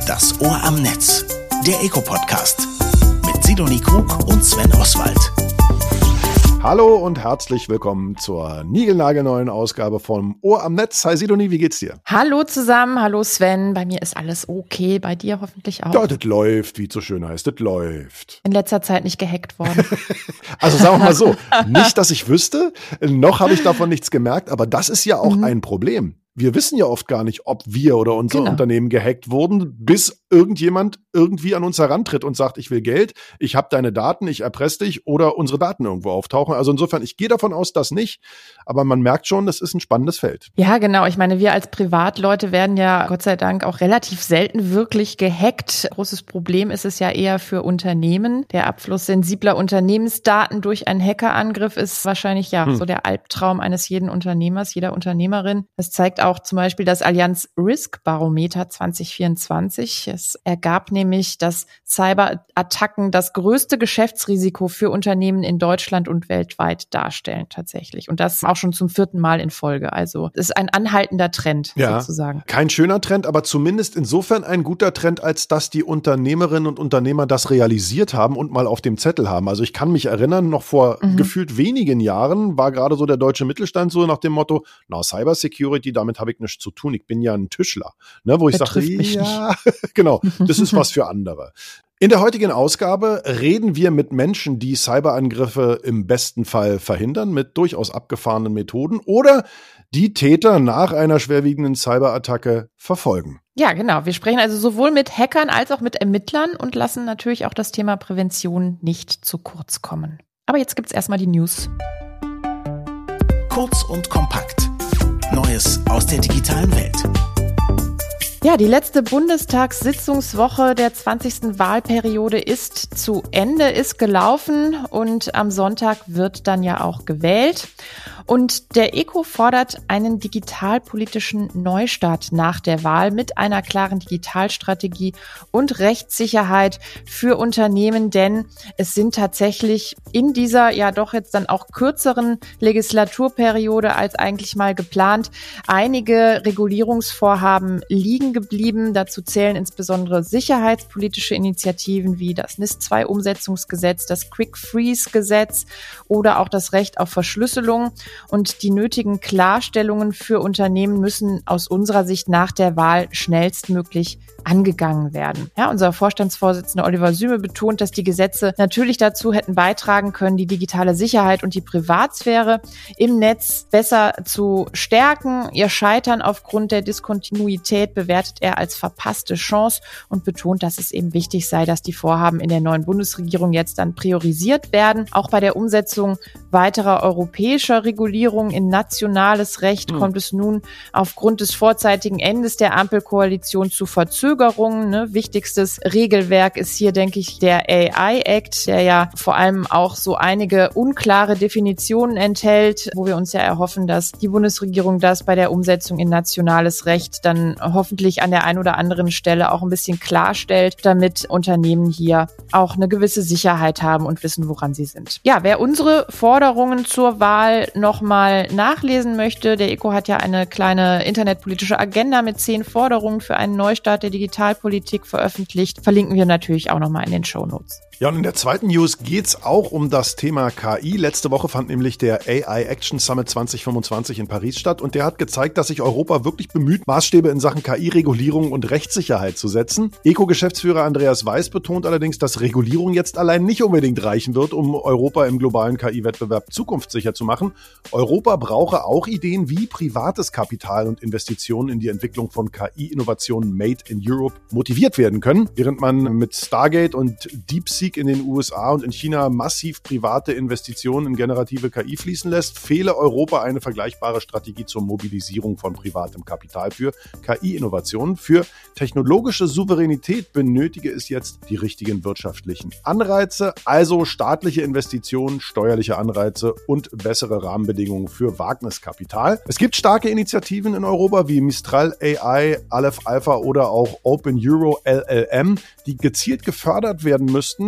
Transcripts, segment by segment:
Das Ohr am Netz, der Eco-Podcast mit Sidonie Krug und Sven Oswald. Hallo und herzlich willkommen zur niegelnagelneuen Ausgabe vom Ohr am Netz. Hi Sidonie, wie geht's dir? Hallo zusammen, hallo Sven. Bei mir ist alles okay, bei dir hoffentlich auch. Ja, das läuft, wie es so schön heißt, das läuft. In letzter Zeit nicht gehackt worden. Also sagen wir mal so, nicht, dass ich wüsste, noch habe ich davon nichts gemerkt, aber das ist ja auch ein Problem. Wir wissen ja oft gar nicht, ob wir oder unser Unternehmen gehackt wurden, bis irgendjemand irgendwie an uns herantritt und sagt, ich will Geld, ich habe deine Daten, ich erpresse dich oder unsere Daten irgendwo auftauchen. Also insofern, ich gehe davon aus, dass nicht, aber man merkt schon, das ist ein spannendes Feld. Ja, genau. Ich meine, wir als Privatleute werden ja Gott sei Dank auch relativ selten wirklich gehackt. Großes Problem ist es ja eher für Unternehmen. Der Abfluss sensibler Unternehmensdaten durch einen Hackerangriff ist wahrscheinlich so der Albtraum eines jeden Unternehmers, jeder Unternehmerin. Das zeigt auch zum Beispiel das Allianz Risk Barometer 2024. Es ergab nämlich, dass Cyberattacken das größte Geschäftsrisiko für Unternehmen in Deutschland und weltweit darstellen tatsächlich. Und das auch schon zum 4. Mal in Folge. Also es ist ein anhaltender Trend sozusagen. Kein schöner Trend, aber zumindest insofern ein guter Trend, als dass die Unternehmerinnen und Unternehmer das realisiert haben und mal auf dem Zettel haben. Also ich kann mich erinnern, noch vor gefühlt wenigen Jahren war gerade so der deutsche Mittelstand so nach dem Motto, Cybersecurity, damit habe ich nichts zu tun, ich bin ja ein Tischler. Ne, wo ich sage, ja, genau, das ist was für andere. In der heutigen Ausgabe reden wir mit Menschen, die Cyberangriffe im besten Fall verhindern, mit durchaus abgefahrenen Methoden oder die Täter nach einer schwerwiegenden Cyberattacke verfolgen. Ja, genau. Wir sprechen also sowohl mit Hackern als auch mit Ermittlern und lassen natürlich auch das Thema Prävention nicht zu kurz kommen. Aber jetzt gibt's erstmal die News. Kurz und kompakt. Neues aus der digitalen Welt. Ja, die letzte Bundestagssitzungswoche der 20. Wahlperiode ist zu Ende, ist gelaufen und am Sonntag wird dann ja auch gewählt. Und der ECO fordert einen digitalpolitischen Neustart nach der Wahl mit einer klaren Digitalstrategie und Rechtssicherheit für Unternehmen, denn es sind tatsächlich in dieser ja doch jetzt dann auch kürzeren Legislaturperiode als eigentlich mal geplant einige Regulierungsvorhaben liegen geblieben. Dazu zählen insbesondere sicherheitspolitische Initiativen wie das NIS-2-Umsetzungsgesetz, das Quick-Freeze-Gesetz oder auch das Recht auf Verschlüsselung. Und die nötigen Klarstellungen für Unternehmen müssen aus unserer Sicht nach der Wahl schnellstmöglich angegangen werden. Ja, unser Vorstandsvorsitzender Oliver Süme betont, dass die Gesetze natürlich dazu hätten beitragen können, die digitale Sicherheit und die Privatsphäre im Netz besser zu stärken. Ihr Scheitern aufgrund der Diskontinuität bewertet er als verpasste Chance und betont, dass es eben wichtig sei, dass die Vorhaben in der neuen Bundesregierung jetzt dann priorisiert werden. Auch bei der Umsetzung weiterer europäischer Regulierung in nationales Recht kommt es nun aufgrund des vorzeitigen Endes der Ampelkoalition zu Verzögerungen. Wichtigstes Regelwerk ist hier, denke ich, der AI-Act, der ja vor allem auch so einige unklare Definitionen enthält, wo wir uns ja erhoffen, dass die Bundesregierung das bei der Umsetzung in nationales Recht dann hoffentlich an der einen oder anderen Stelle auch ein bisschen klarstellt, damit Unternehmen hier auch eine gewisse Sicherheit haben und wissen, woran sie sind. Ja, wer unsere Forderungen zur Wahl nochmal nachlesen möchte, der ECO hat ja eine kleine internetpolitische Agenda mit 10 Forderungen für einen Neustart der Digitalpolitik veröffentlicht. Verlinken wir natürlich auch nochmal in den Shownotes. Ja, und in der zweiten News geht's auch um das Thema KI. Letzte Woche fand nämlich der AI Action Summit 2025 in Paris statt und der hat gezeigt, dass sich Europa wirklich bemüht, Maßstäbe in Sachen KI-Regulierung und Rechtssicherheit zu setzen. ECO-Geschäftsführer Andreas Weiß betont allerdings, dass Regulierung jetzt allein nicht unbedingt reichen wird, um Europa im globalen KI-Wettbewerb zukunftssicher zu machen. Europa brauche auch Ideen, wie privates Kapital und Investitionen in die Entwicklung von KI-Innovationen made in Europe motiviert werden können, während man mit Stargate und DeepSeek in den USA und in China massiv private Investitionen in generative KI fließen lässt, fehle Europa eine vergleichbare Strategie zur Mobilisierung von privatem Kapital für KI-Innovationen. Für technologische Souveränität benötige es jetzt die richtigen wirtschaftlichen Anreize, also staatliche Investitionen, steuerliche Anreize und bessere Rahmenbedingungen für Wagniskapital. Es gibt starke Initiativen in Europa wie Mistral AI, Aleph Alpha oder auch Open Euro LLM, die gezielt gefördert werden müssten,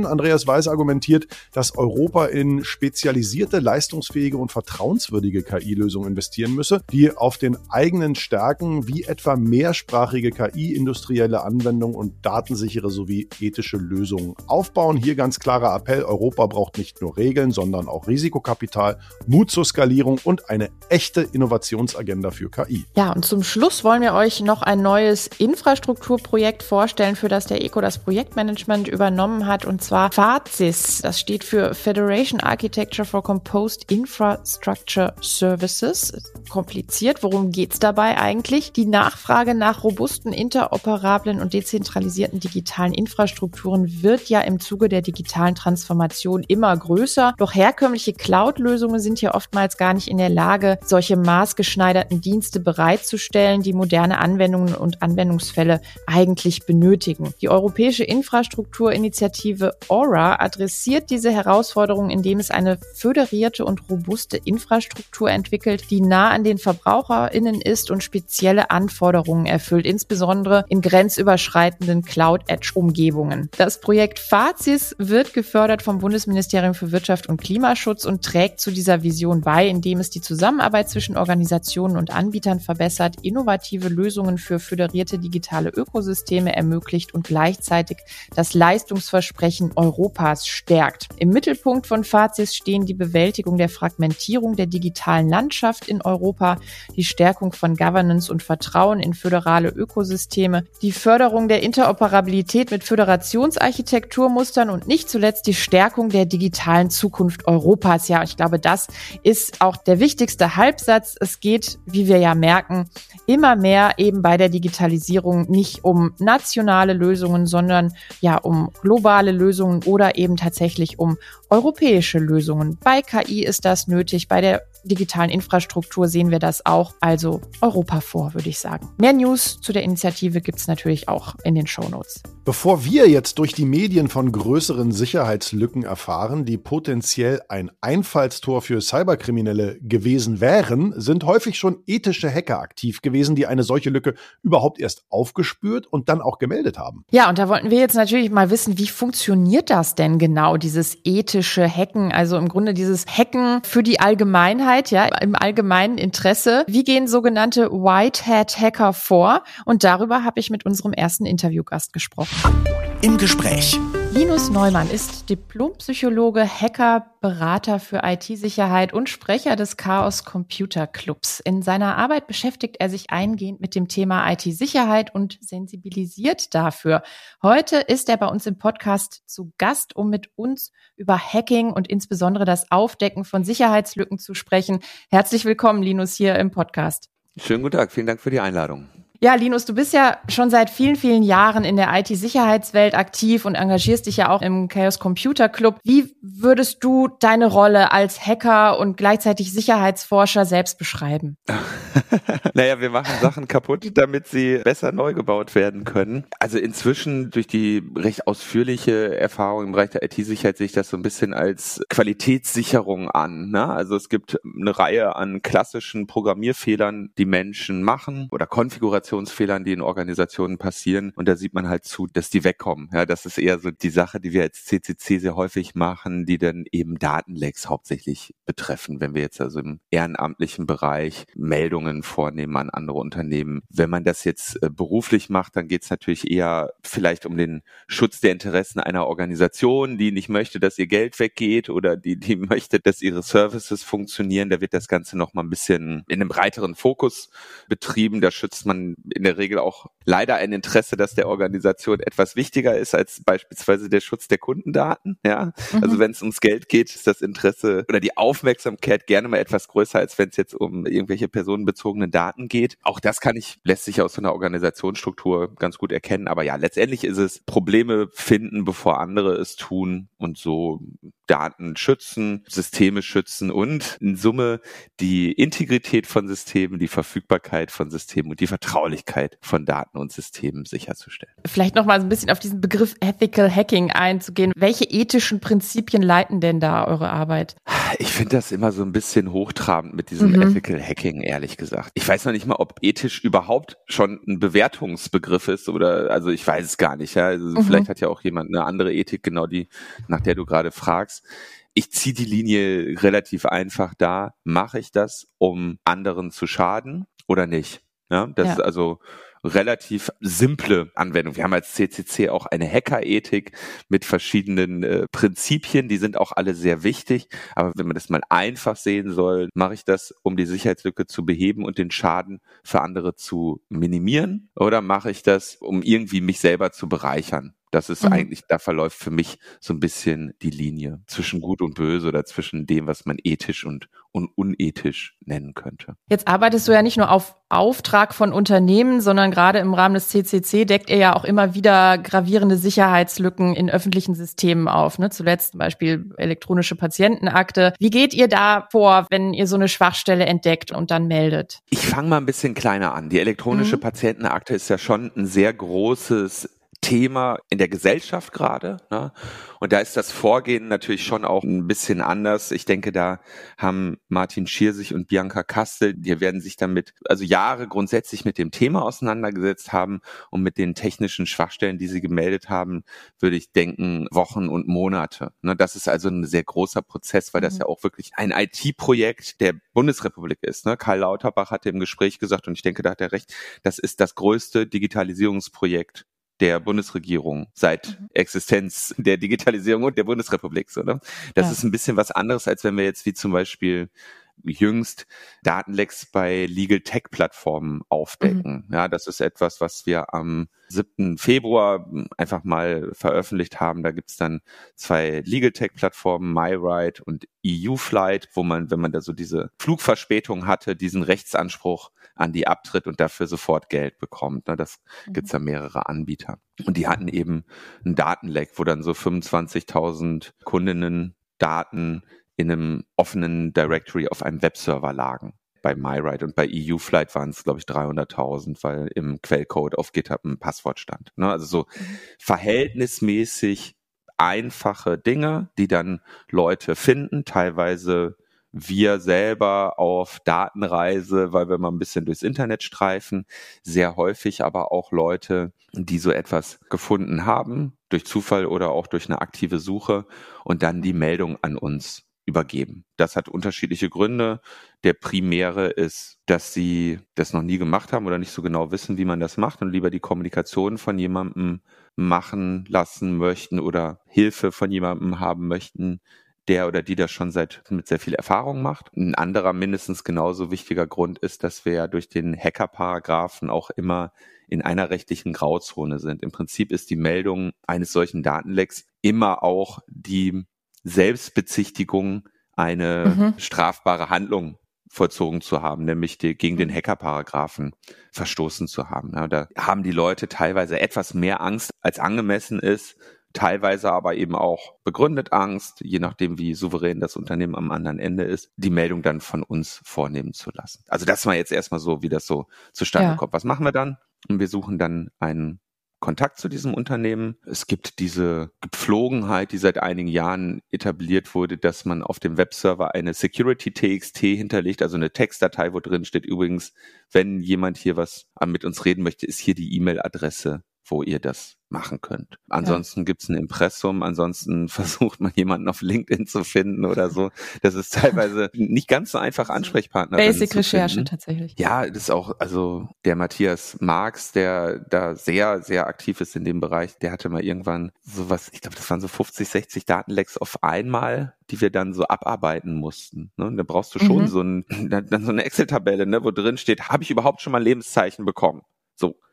an. Andreas Weiß argumentiert, dass Europa in spezialisierte, leistungsfähige und vertrauenswürdige KI-Lösungen investieren müsse, die auf den eigenen Stärken wie etwa mehrsprachige KI, industrielle Anwendungen und datensichere sowie ethische Lösungen aufbauen. Hier ganz klarer Appell, Europa braucht nicht nur Regeln, sondern auch Risikokapital, Mut zur Skalierung und eine echte Innovationsagenda für KI. Ja, und zum Schluss wollen wir euch noch ein neues Infrastrukturprojekt vorstellen, für das der ECO das Projektmanagement übernommen hat, und zwar FACIS. Das steht für Federation Architecture for Composed Infrastructure Services. Kompliziert. Worum geht's dabei eigentlich? Die Nachfrage nach robusten, interoperablen und dezentralisierten digitalen Infrastrukturen wird ja im Zuge der digitalen Transformation immer größer. Doch herkömmliche Cloud-Lösungen sind hier oftmals gar nicht in der Lage, solche maßgeschneiderten Dienste bereitzustellen, die moderne Anwendungen und Anwendungsfälle eigentlich benötigen. Die Europäische Infrastrukturinitiative Aura adressiert diese Herausforderungen, indem es eine föderierte und robuste Infrastruktur entwickelt, die nah an den VerbraucherInnen ist und spezielle Anforderungen erfüllt, insbesondere in grenzüberschreitenden Cloud-Edge-Umgebungen. Das Projekt FACIS wird gefördert vom Bundesministerium für Wirtschaft und Klimaschutz und trägt zu dieser Vision bei, indem es die Zusammenarbeit zwischen Organisationen und Anbietern verbessert, innovative Lösungen für föderierte digitale Ökosysteme ermöglicht und gleichzeitig das Leistungsversprechen Europas stärkt. Im Mittelpunkt von FACIS stehen die Bewältigung der Fragmentierung der digitalen Landschaft in Europa, die Stärkung von Governance und Vertrauen in föderale Ökosysteme, die Förderung der Interoperabilität mit Föderationsarchitekturmustern und nicht zuletzt die Stärkung der digitalen Zukunft Europas. Ja, ich glaube, das ist auch der wichtigste Halbsatz. Es geht, wie wir ja merken, immer mehr eben bei der Digitalisierung nicht um nationale Lösungen, sondern ja um globale Lösungen oder eben tatsächlich um europäische Lösungen. Bei KI ist das nötig, bei der digitalen Infrastruktur sehen wir das auch, also Europa vor, würde ich sagen. Mehr News zu der Initiative gibt es natürlich auch in den Shownotes. Bevor wir jetzt durch die Medien von größeren Sicherheitslücken erfahren, die potenziell ein Einfallstor für Cyberkriminelle gewesen wären, sind häufig schon ethische Hacker aktiv gewesen, die eine solche Lücke überhaupt erst aufgespürt und dann auch gemeldet haben. Ja, und da wollten wir jetzt natürlich mal wissen, wie funktioniert das denn genau, dieses ethische Hacken, also im Grunde dieses Hacken für die Allgemeinheit, ja, im allgemeinen Interesse. Wie gehen sogenannte White Hat Hacker vor? Und darüber habe ich mit unserem ersten Interviewgast gesprochen. Im Gespräch. Linus Neumann ist Diplompsychologe, Hacker, Berater für IT-Sicherheit und Sprecher des Chaos Computer Clubs. In seiner Arbeit beschäftigt er sich eingehend mit dem Thema IT-Sicherheit und sensibilisiert dafür. Heute ist er bei uns im Podcast zu Gast, um mit uns über Hacking und insbesondere das Aufdecken von Sicherheitslücken zu sprechen. Herzlich willkommen, Linus, hier im Podcast. Schönen guten Tag, vielen Dank für die Einladung. Ja, Linus, du bist ja schon seit vielen, vielen Jahren in der IT-Sicherheitswelt aktiv und engagierst dich ja auch im Chaos Computer Club. Wie würdest du deine Rolle als Hacker und gleichzeitig Sicherheitsforscher selbst beschreiben? Naja, wir machen Sachen kaputt, damit sie besser neu gebaut werden können. Also inzwischen durch die recht ausführliche Erfahrung im Bereich der IT-Sicherheit sehe ich das so ein bisschen als Qualitätssicherung an, ne? Also es gibt eine Reihe an klassischen Programmierfehlern, die Menschen machen oder Konfigurationsfehlern, die in Organisationen passieren. Und da sieht man halt zu, dass die wegkommen. Ja, das ist eher so die Sache, die wir als CCC sehr häufig machen, die dann eben Datenlecks hauptsächlich betreffen. Wenn wir jetzt also im ehrenamtlichen Bereich Meldungen vornehmen an andere Unternehmen. Wenn man das jetzt beruflich macht, dann geht es natürlich eher vielleicht um den Schutz der Interessen einer Organisation, die nicht möchte, dass ihr Geld weggeht oder die möchte, dass ihre Services funktionieren. Da wird das Ganze noch mal ein bisschen in einem breiteren Fokus betrieben. Da schützt man in der Regel auch leider ein Interesse, dass der Organisation etwas wichtiger ist als beispielsweise der Schutz der Kundendaten. Ja, also wenn es ums Geld geht, ist das Interesse oder die Aufmerksamkeit gerne mal etwas größer, als wenn es jetzt um irgendwelche personenbezogenen Daten geht. Auch das lässt sich aus so einer Organisationsstruktur ganz gut erkennen. Aber ja, letztendlich ist es Probleme finden, bevor andere es tun und so Daten schützen, Systeme schützen und in Summe die Integrität von Systemen, die Verfügbarkeit von Systemen und die Vertraulichkeit von Daten und Systemen sicherzustellen. Vielleicht noch mal so ein bisschen auf diesen Begriff Ethical Hacking einzugehen. Welche ethischen Prinzipien leiten denn da eure Arbeit? Ich finde das immer so ein bisschen hochtrabend mit diesem Ethical Hacking, ehrlich gesagt. Ich weiß noch nicht mal, ob ethisch überhaupt schon ein Bewertungsbegriff ist oder, also ich weiß es gar nicht. Ja. Also vielleicht hat ja auch jemand eine andere Ethik, genau die, nach der du gerade fragst. Ich ziehe die Linie relativ einfach da. Mache ich das, um anderen zu schaden oder nicht? Ja, das ist also relativ simple Anwendung. Wir haben als CCC auch eine Hackerethik mit verschiedenen Prinzipien, die sind auch alle sehr wichtig, aber wenn man das mal einfach sehen soll, mache ich das, um die Sicherheitslücke zu beheben und den Schaden für andere zu minimieren, oder mache ich das, um irgendwie mich selber zu bereichern? Das ist eigentlich, da verläuft für mich so ein bisschen die Linie zwischen Gut und Böse oder zwischen dem, was man ethisch und unethisch nennen könnte. Jetzt arbeitest du ja nicht nur auf Auftrag von Unternehmen, sondern gerade im Rahmen des CCC deckt ihr ja auch immer wieder gravierende Sicherheitslücken in öffentlichen Systemen auf. Ne? Zuletzt zum Beispiel elektronische Patientenakte. Wie geht ihr da vor, wenn ihr so eine Schwachstelle entdeckt und dann meldet? Ich fange mal ein bisschen kleiner an. Die elektronische Patientenakte ist ja schon ein sehr großes Thema in der Gesellschaft gerade, ne? Und da ist das Vorgehen natürlich schon auch ein bisschen anders. Ich denke, da haben Martin Schiersig und Bianca Kastel, die werden sich damit also Jahre grundsätzlich mit dem Thema auseinandergesetzt haben, und mit den technischen Schwachstellen, die sie gemeldet haben, würde ich denken, Wochen und Monate. Ne? Das ist also ein sehr großer Prozess, weil das ja auch wirklich ein IT-Projekt der Bundesrepublik ist. Ne? Karl Lauterbach hatte im Gespräch gesagt, und ich denke, da hat er recht, das ist das größte Digitalisierungsprojekt der Bundesregierung seit Existenz der Digitalisierung und der Bundesrepublik. So, ne? Das ist ein bisschen was anderes, als wenn wir jetzt wie zum Beispiel jüngst Datenlecks bei Legal Tech Plattformen aufdecken. Ja, das ist etwas, was wir am 7. Februar einfach mal veröffentlicht haben. Da gibt's dann 2 Legal Tech Plattformen, MyRide und EU-Flight, wo man, wenn man da so diese Flugverspätung hatte, diesen Rechtsanspruch an die abtritt und dafür sofort Geld bekommt. Das gibt's da mehrere Anbieter. Und die hatten eben einen Datenleck, wo dann so 25.000 Kundinnen Daten in einem offenen Directory auf einem Webserver lagen. Bei MyRide und bei EU-Flight waren es, glaube ich, 300.000, weil im Quellcode auf GitHub ein Passwort stand. Also so verhältnismäßig einfache Dinge, die dann Leute finden, teilweise wir selber auf Datenreise, weil wir mal ein bisschen durchs Internet streifen, sehr häufig aber auch Leute, die so etwas gefunden haben, durch Zufall oder auch durch eine aktive Suche, und dann die Meldung an uns übergeben. Das hat unterschiedliche Gründe. Der primäre ist, dass sie das noch nie gemacht haben oder nicht so genau wissen, wie man das macht und lieber die Kommunikation von jemandem machen lassen möchten oder Hilfe von jemandem haben möchten, der oder die das schon mit sehr viel Erfahrung macht. Ein anderer, mindestens genauso wichtiger Grund ist, dass wir ja durch den Hacker-Paragraphen auch immer in einer rechtlichen Grauzone sind. Im Prinzip ist die Meldung eines solchen Datenlecks immer auch die Selbstbezichtigung, eine strafbare Handlung vollzogen zu haben, nämlich gegen den Hacker-Paragraphen verstoßen zu haben. Ja, da haben die Leute teilweise etwas mehr Angst, als angemessen ist, teilweise aber eben auch begründet Angst, je nachdem, wie souverän das Unternehmen am anderen Ende ist, die Meldung dann von uns vornehmen zu lassen. Also das war jetzt erstmal so, wie das so zustande kommt. Was machen wir dann? Und wir suchen dann einen Kontakt zu diesem Unternehmen. Es gibt diese Gepflogenheit, die seit einigen Jahren etabliert wurde, dass man auf dem Webserver eine Security.txt hinterlegt, also eine Textdatei, wo drin steht, übrigens, wenn jemand hier was mit uns reden möchte, ist hier die E-Mail-Adresse, wo ihr das machen könnt. Ansonsten gibt's ein Impressum, ansonsten versucht man jemanden auf LinkedIn zu finden oder so. Das ist teilweise nicht ganz so einfach, Ansprechpartner zu finden. Basic Recherche tatsächlich. Ja, das ist auch, also der Matthias Marx, der da sehr, sehr aktiv ist in dem Bereich, der hatte mal irgendwann sowas, ich glaube, das waren so 50, 60 Datenlecks auf einmal, die wir dann so abarbeiten mussten. Ne? Und da brauchst du schon so eine Excel-Tabelle, ne, wo drin steht, habe ich überhaupt schon mal Lebenszeichen bekommen? So.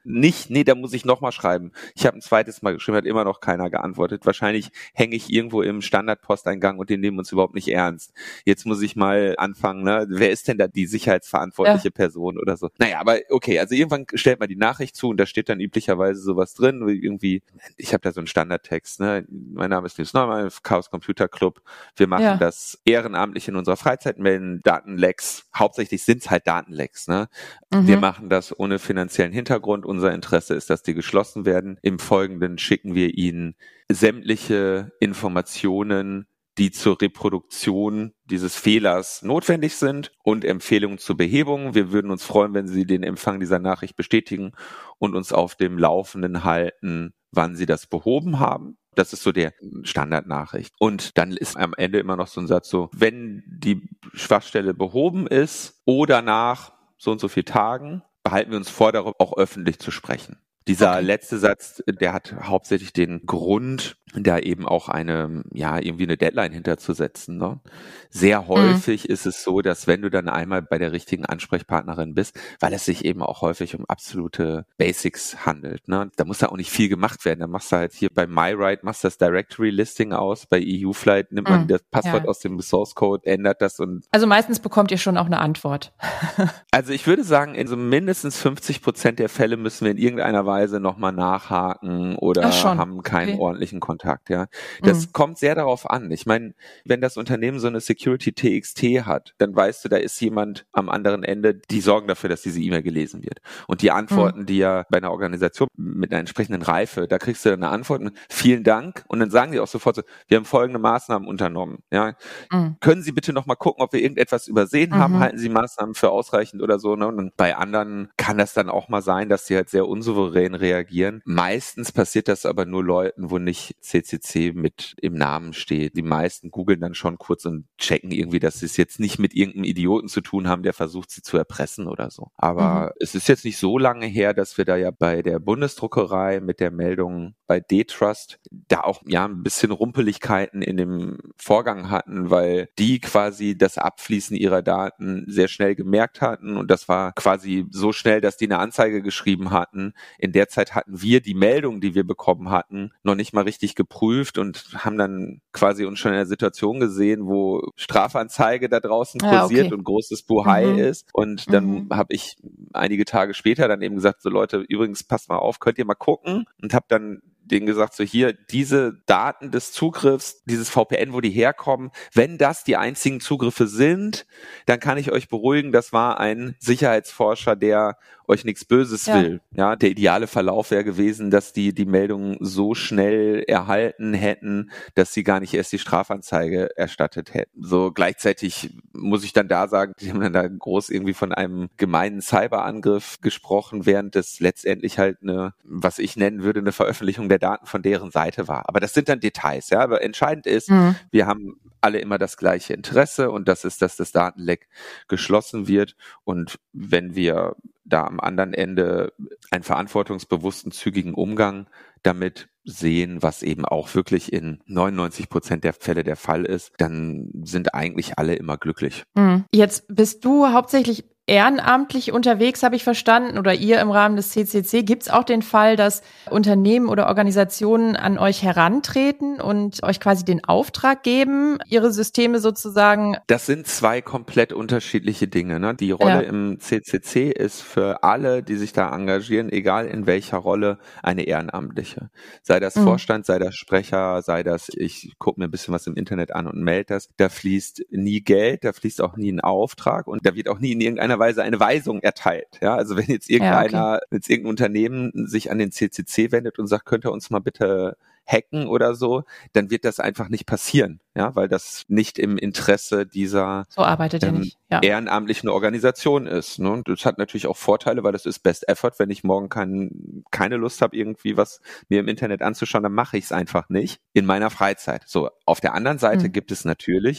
nicht, nee, da muss ich nochmal schreiben. Ich habe ein zweites Mal geschrieben, hat immer noch keiner geantwortet. Wahrscheinlich hänge ich irgendwo im Standardposteingang und die nehmen uns überhaupt nicht ernst. Jetzt muss ich mal anfangen, ne? Wer ist denn da die sicherheitsverantwortliche Person oder so? Naja, aber okay, also irgendwann stellt man die Nachricht zu und da steht dann üblicherweise sowas drin, wie irgendwie, ich habe da so einen Standardtext, ne? Mein Name ist Nils Neumann, Chaos Computer Club. Wir machen das ehrenamtlich in unserer Freizeit, melden Datenlecks. Hauptsächlich sind es halt Datenlecks, ne? Wir machen das ohne finanziellen Hintergrund. Unser Interesse ist, dass die geschlossen werden. Im Folgenden schicken wir Ihnen sämtliche Informationen, die zur Reproduktion dieses Fehlers notwendig sind und Empfehlungen zur Behebung. Wir würden uns freuen, wenn Sie den Empfang dieser Nachricht bestätigen und uns auf dem Laufenden halten, wann Sie das behoben haben. Das ist so der Standardnachricht. Und dann ist am Ende immer noch so ein Satz so, wenn die Schwachstelle behoben ist oder nach so und so viel Tagen, behalten wir uns vor, darüber auch öffentlich zu sprechen. Dieser letzte Satz, der hat hauptsächlich den Grund, da eben auch irgendwie eine Deadline hinterzusetzen, ne? Sehr häufig ist es so, dass wenn du dann einmal bei der richtigen Ansprechpartnerin bist, weil es sich eben auch häufig um absolute Basics handelt, ne? Da muss da auch nicht viel gemacht werden. Da machst du halt hier bei MyRide, machst das Directory Listing aus, bei EU-Flight nimmt man das Passwort aus dem Source Code, ändert das und. Also meistens bekommt ihr schon auch eine Antwort. Also ich würde sagen, in so mindestens 50% der Fälle müssen wir in irgendeiner Weise nochmal nachhaken oder haben keinen ordentlichen Kontakt, ja. Das kommt sehr darauf an. Ich meine, wenn das Unternehmen so eine Security TXT hat, dann weißt du, da ist jemand am anderen Ende, die sorgen dafür, dass diese E-Mail gelesen wird. Und die Antworten, die ja bei einer Organisation mit einer entsprechenden Reife, da kriegst du dann eine Antwort mit vielen Dank und dann sagen die auch sofort so, wir haben folgende Maßnahmen unternommen, ja. Können Sie bitte nochmal gucken, ob wir irgendetwas übersehen haben? Halten Sie Maßnahmen für ausreichend oder so, ne? Und bei anderen kann das dann auch mal sein, dass die halt sehr unsouverän reagieren. Meistens passiert das aber nur Leuten, wo nicht CCC mit im Namen steht. Die meisten googeln dann schon kurz und checken irgendwie, dass sie es jetzt nicht mit irgendeinem Idioten zu tun haben, der versucht, sie zu erpressen oder so. Aber es ist jetzt nicht so lange her, dass wir da ja bei der Bundesdruckerei mit der Meldung bei D-Trust da auch ein bisschen Rumpeligkeiten in dem Vorgang hatten, weil die quasi das Abfließen ihrer Daten sehr schnell gemerkt hatten und das war quasi so schnell, dass die eine Anzeige geschrieben hatten. In der Zeit hatten wir die Meldung, die wir bekommen hatten, noch nicht mal richtig geprüft und haben dann quasi uns schon in einer Situation gesehen, wo Strafanzeige da draußen kursiert und großes Buhai ist. Und dann habe ich einige Tage später dann eben gesagt, so Leute, übrigens passt mal auf, könnt ihr mal gucken und habe dann denen gesagt, so hier, diese Daten des Zugriffs, dieses VPN, wo die herkommen, wenn das die einzigen Zugriffe sind, dann kann ich euch beruhigen, das war ein Sicherheitsforscher, der euch nichts Böses will. Ja, der ideale Verlauf wäre gewesen, dass die Meldungen so schnell erhalten hätten, dass sie gar nicht erst die Strafanzeige erstattet hätten. So gleichzeitig muss ich dann da sagen, die haben dann da groß irgendwie von einem gemeinen Cyberangriff gesprochen, während das letztendlich halt was ich nennen würde, eine Veröffentlichung der Daten von deren Seite war. Aber das sind dann Details, ja. Aber entscheidend ist, wir haben alle immer das gleiche Interesse und das ist, dass das Datenleck geschlossen wird. Und wenn wir da am anderen Ende einen verantwortungsbewussten, zügigen Umgang damit sehen, was eben auch wirklich in 99% der Fälle der Fall ist, dann sind eigentlich alle immer glücklich. Jetzt bist du hauptsächlich ehrenamtlich unterwegs, habe ich verstanden, oder ihr im Rahmen des CCC. Gibt es auch den Fall, dass Unternehmen oder Organisationen an euch herantreten und euch quasi den Auftrag geben, ihre Systeme sozusagen? Das sind zwei komplett unterschiedliche Dinge, ne? Die Rolle im CCC ist für alle, die sich da engagieren, egal in welcher Rolle, eine ehrenamtliche. Sei das Vorstand, sei das Sprecher, sei das, ich gucke mir ein bisschen was im Internet an und melde das. Da fließt nie Geld, da fließt auch nie ein Auftrag und da wird auch nie in irgendeiner Weise eine Weisung erteilt. Ja, also wenn jetzt irgendein Unternehmen sich an den CCC wendet und sagt, könnt ihr uns mal bitte hacken oder so, dann wird das einfach nicht passieren, ja, weil das nicht im Interesse dieser ehrenamtlichen Organisation ist. Ne? Und das hat natürlich auch Vorteile, weil das ist Best Effort. Wenn ich morgen keine Lust habe, irgendwie was mir im Internet anzuschauen, dann mache ich es einfach nicht in meiner Freizeit. So, auf der anderen Seite gibt es natürlich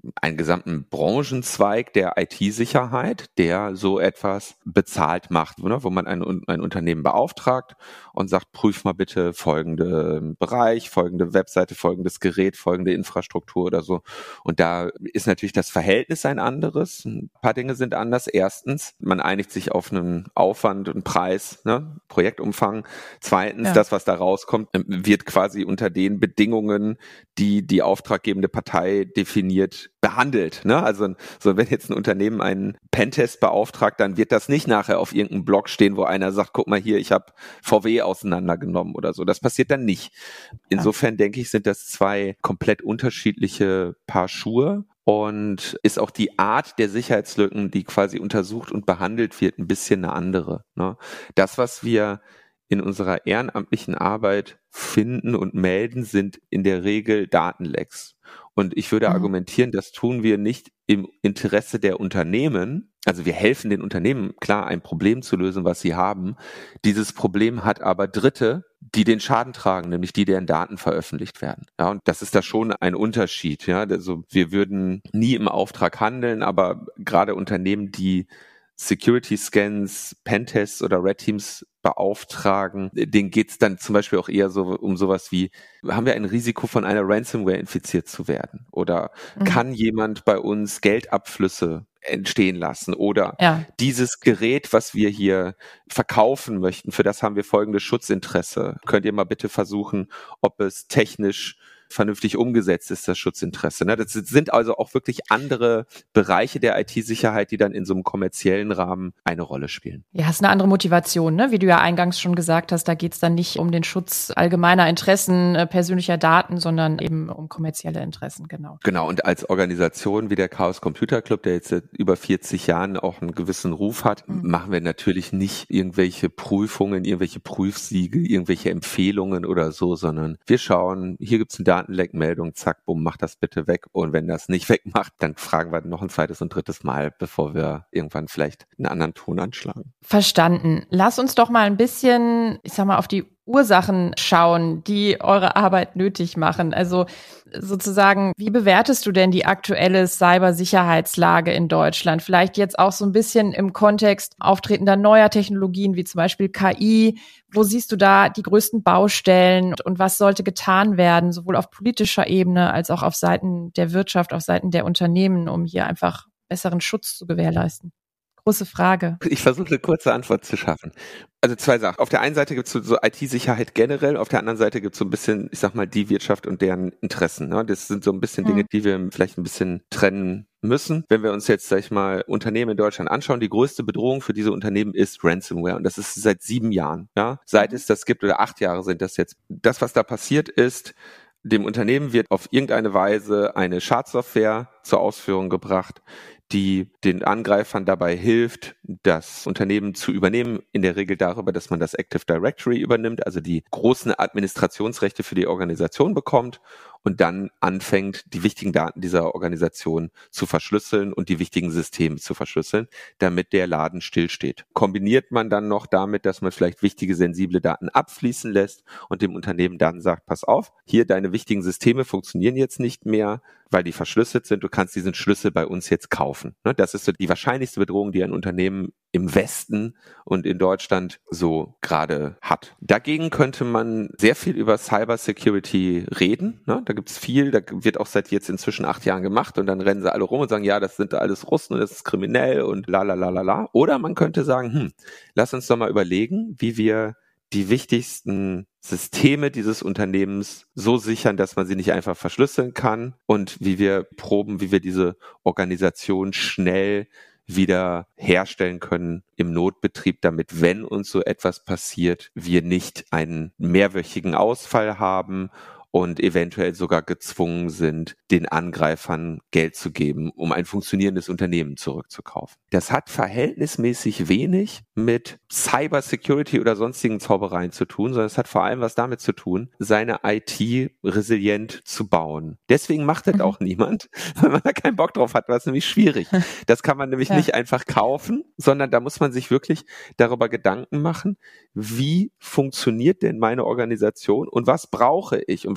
einen gesamten Branchenzweig der IT-Sicherheit, der so etwas bezahlt macht, wo man ein Unternehmen beauftragt und sagt, prüf mal bitte folgende Bereich, folgende Webseite, folgendes Gerät, folgende Infrastruktur oder so. Und da ist natürlich das Verhältnis ein anderes. Ein paar Dinge sind anders. Erstens, man einigt sich auf einen Aufwand und Preis, Projektumfang. Zweitens, das, was da rauskommt, wird quasi unter den Bedingungen, die die auftraggebende Partei definiert, behandelt. Also so, wenn jetzt ein Unternehmen einen Pentest beauftragt, dann wird das nicht nachher auf irgendeinem Blog stehen, wo einer sagt, guck mal hier, ich habe VW auseinandergenommen oder so. Das passiert dann nicht. Insofern denke ich, sind das zwei komplett unterschiedliche Paar Schuhe. Und ist auch die Art der Sicherheitslücken, die quasi untersucht und behandelt wird, ein bisschen eine andere. Das, was wir in unserer ehrenamtlichen Arbeit finden und melden, sind in der Regel Datenlecks. Und ich würde argumentieren, das tun wir nicht im Interesse der Unternehmen. Also wir helfen den Unternehmen, klar, ein Problem zu lösen, was sie haben. Dieses Problem hat aber Dritte, die den Schaden tragen, nämlich die, deren Daten veröffentlicht werden. Ja, und das ist da schon ein Unterschied. Ja, also wir würden nie im Auftrag handeln, aber gerade Unternehmen, die Security-Scans, Pentests oder Red Teams beauftragen, denen geht's dann zum Beispiel auch eher so um sowas wie, haben wir ein Risiko von einer Ransomware infiziert zu werden? Oder kann jemand bei uns Geldabflüsse entstehen lassen? Oder dieses Gerät, was wir hier verkaufen möchten, für das haben wir folgendes Schutzinteresse. Könnt ihr mal bitte versuchen, ob es technisch vernünftig umgesetzt ist, das Schutzinteresse. Das sind also auch wirklich andere Bereiche der IT-Sicherheit, die dann in so einem kommerziellen Rahmen eine Rolle spielen. Ja, ist eine andere Motivation, wie du ja eingangs schon gesagt hast, da geht es dann nicht um den Schutz allgemeiner Interessen, persönlicher Daten, sondern eben um kommerzielle Interessen, genau. Genau, und als Organisation wie der Chaos Computer Club, der jetzt seit über 40 Jahren auch einen gewissen Ruf hat, machen wir natürlich nicht irgendwelche Prüfungen, irgendwelche Prüfsiegel, irgendwelche Empfehlungen oder so, sondern wir schauen, hier gibt es eine Datenleckmeldung, zack, bumm, mach das bitte weg. Und wenn das nicht wegmacht, dann fragen wir noch ein zweites und drittes Mal, bevor wir irgendwann vielleicht einen anderen Ton anschlagen. Verstanden. Lass uns doch mal ein bisschen, auf die Ursachen schauen, die eure Arbeit nötig machen. Also sozusagen, wie bewertest du denn die aktuelle Cybersicherheitslage in Deutschland? Vielleicht jetzt auch so ein bisschen im Kontext auftretender neuer Technologien, wie zum Beispiel KI. Wo siehst du da die größten Baustellen und was sollte getan werden, sowohl auf politischer Ebene als auch auf Seiten der Wirtschaft, auf Seiten der Unternehmen, um hier einfach besseren Schutz zu gewährleisten? Große Frage. Ich versuche eine kurze Antwort zu schaffen. Also zwei Sachen. Auf der einen Seite gibt es so IT-Sicherheit generell, auf der anderen Seite gibt es so ein bisschen, die Wirtschaft und deren Interessen. Das sind so ein bisschen Dinge, die wir vielleicht ein bisschen trennen müssen. Wenn wir uns jetzt, Unternehmen in Deutschland anschauen, die größte Bedrohung für diese Unternehmen ist Ransomware. Und das ist seit 7 Jahren. Seit es das gibt, oder 8 Jahre sind das jetzt. Das, was da passiert ist, dem Unternehmen wird auf irgendeine Weise eine Schadsoftware zur Ausführung gebracht, die den Angreifern dabei hilft, das Unternehmen zu übernehmen, in der Regel darüber, dass man das Active Directory übernimmt, also die großen Administrationsrechte für die Organisation bekommt und dann anfängt, die wichtigen Daten dieser Organisation zu verschlüsseln und die wichtigen Systeme zu verschlüsseln, damit der Laden stillsteht. Kombiniert man dann noch damit, dass man vielleicht wichtige, sensible Daten abfließen lässt und dem Unternehmen dann sagt, pass auf, hier deine wichtigen Systeme funktionieren jetzt nicht mehr, weil die verschlüsselt sind, du kannst diesen Schlüssel bei uns jetzt kaufen. Das ist so die wahrscheinlichste Bedrohung, die ein Unternehmen im Westen und in Deutschland so gerade hat. Dagegen könnte man sehr viel über Cybersecurity reden. Da gibt's viel, da wird auch seit jetzt inzwischen 8 Jahren gemacht und dann rennen sie alle rum und sagen, ja, das sind alles Russen und das ist kriminell und la. Oder man könnte sagen, lass uns doch mal überlegen, wie wir die wichtigsten Systeme dieses Unternehmens so sichern, dass man sie nicht einfach verschlüsseln kann und wie wir diese Organisation schnell wieder herstellen können im Notbetrieb, damit, wenn uns so etwas passiert, wir nicht einen mehrwöchigen Ausfall haben und eventuell sogar gezwungen sind, den Angreifern Geld zu geben, um ein funktionierendes Unternehmen zurückzukaufen. Das hat verhältnismäßig wenig mit Cybersecurity oder sonstigen Zaubereien zu tun, sondern es hat vor allem was damit zu tun, seine IT resilient zu bauen. Deswegen macht das auch niemand, weil man da keinen Bock drauf hat, was nämlich schwierig. Das kann man nämlich nicht einfach kaufen, sondern da muss man sich wirklich darüber Gedanken machen, wie funktioniert denn meine Organisation und was brauche ich und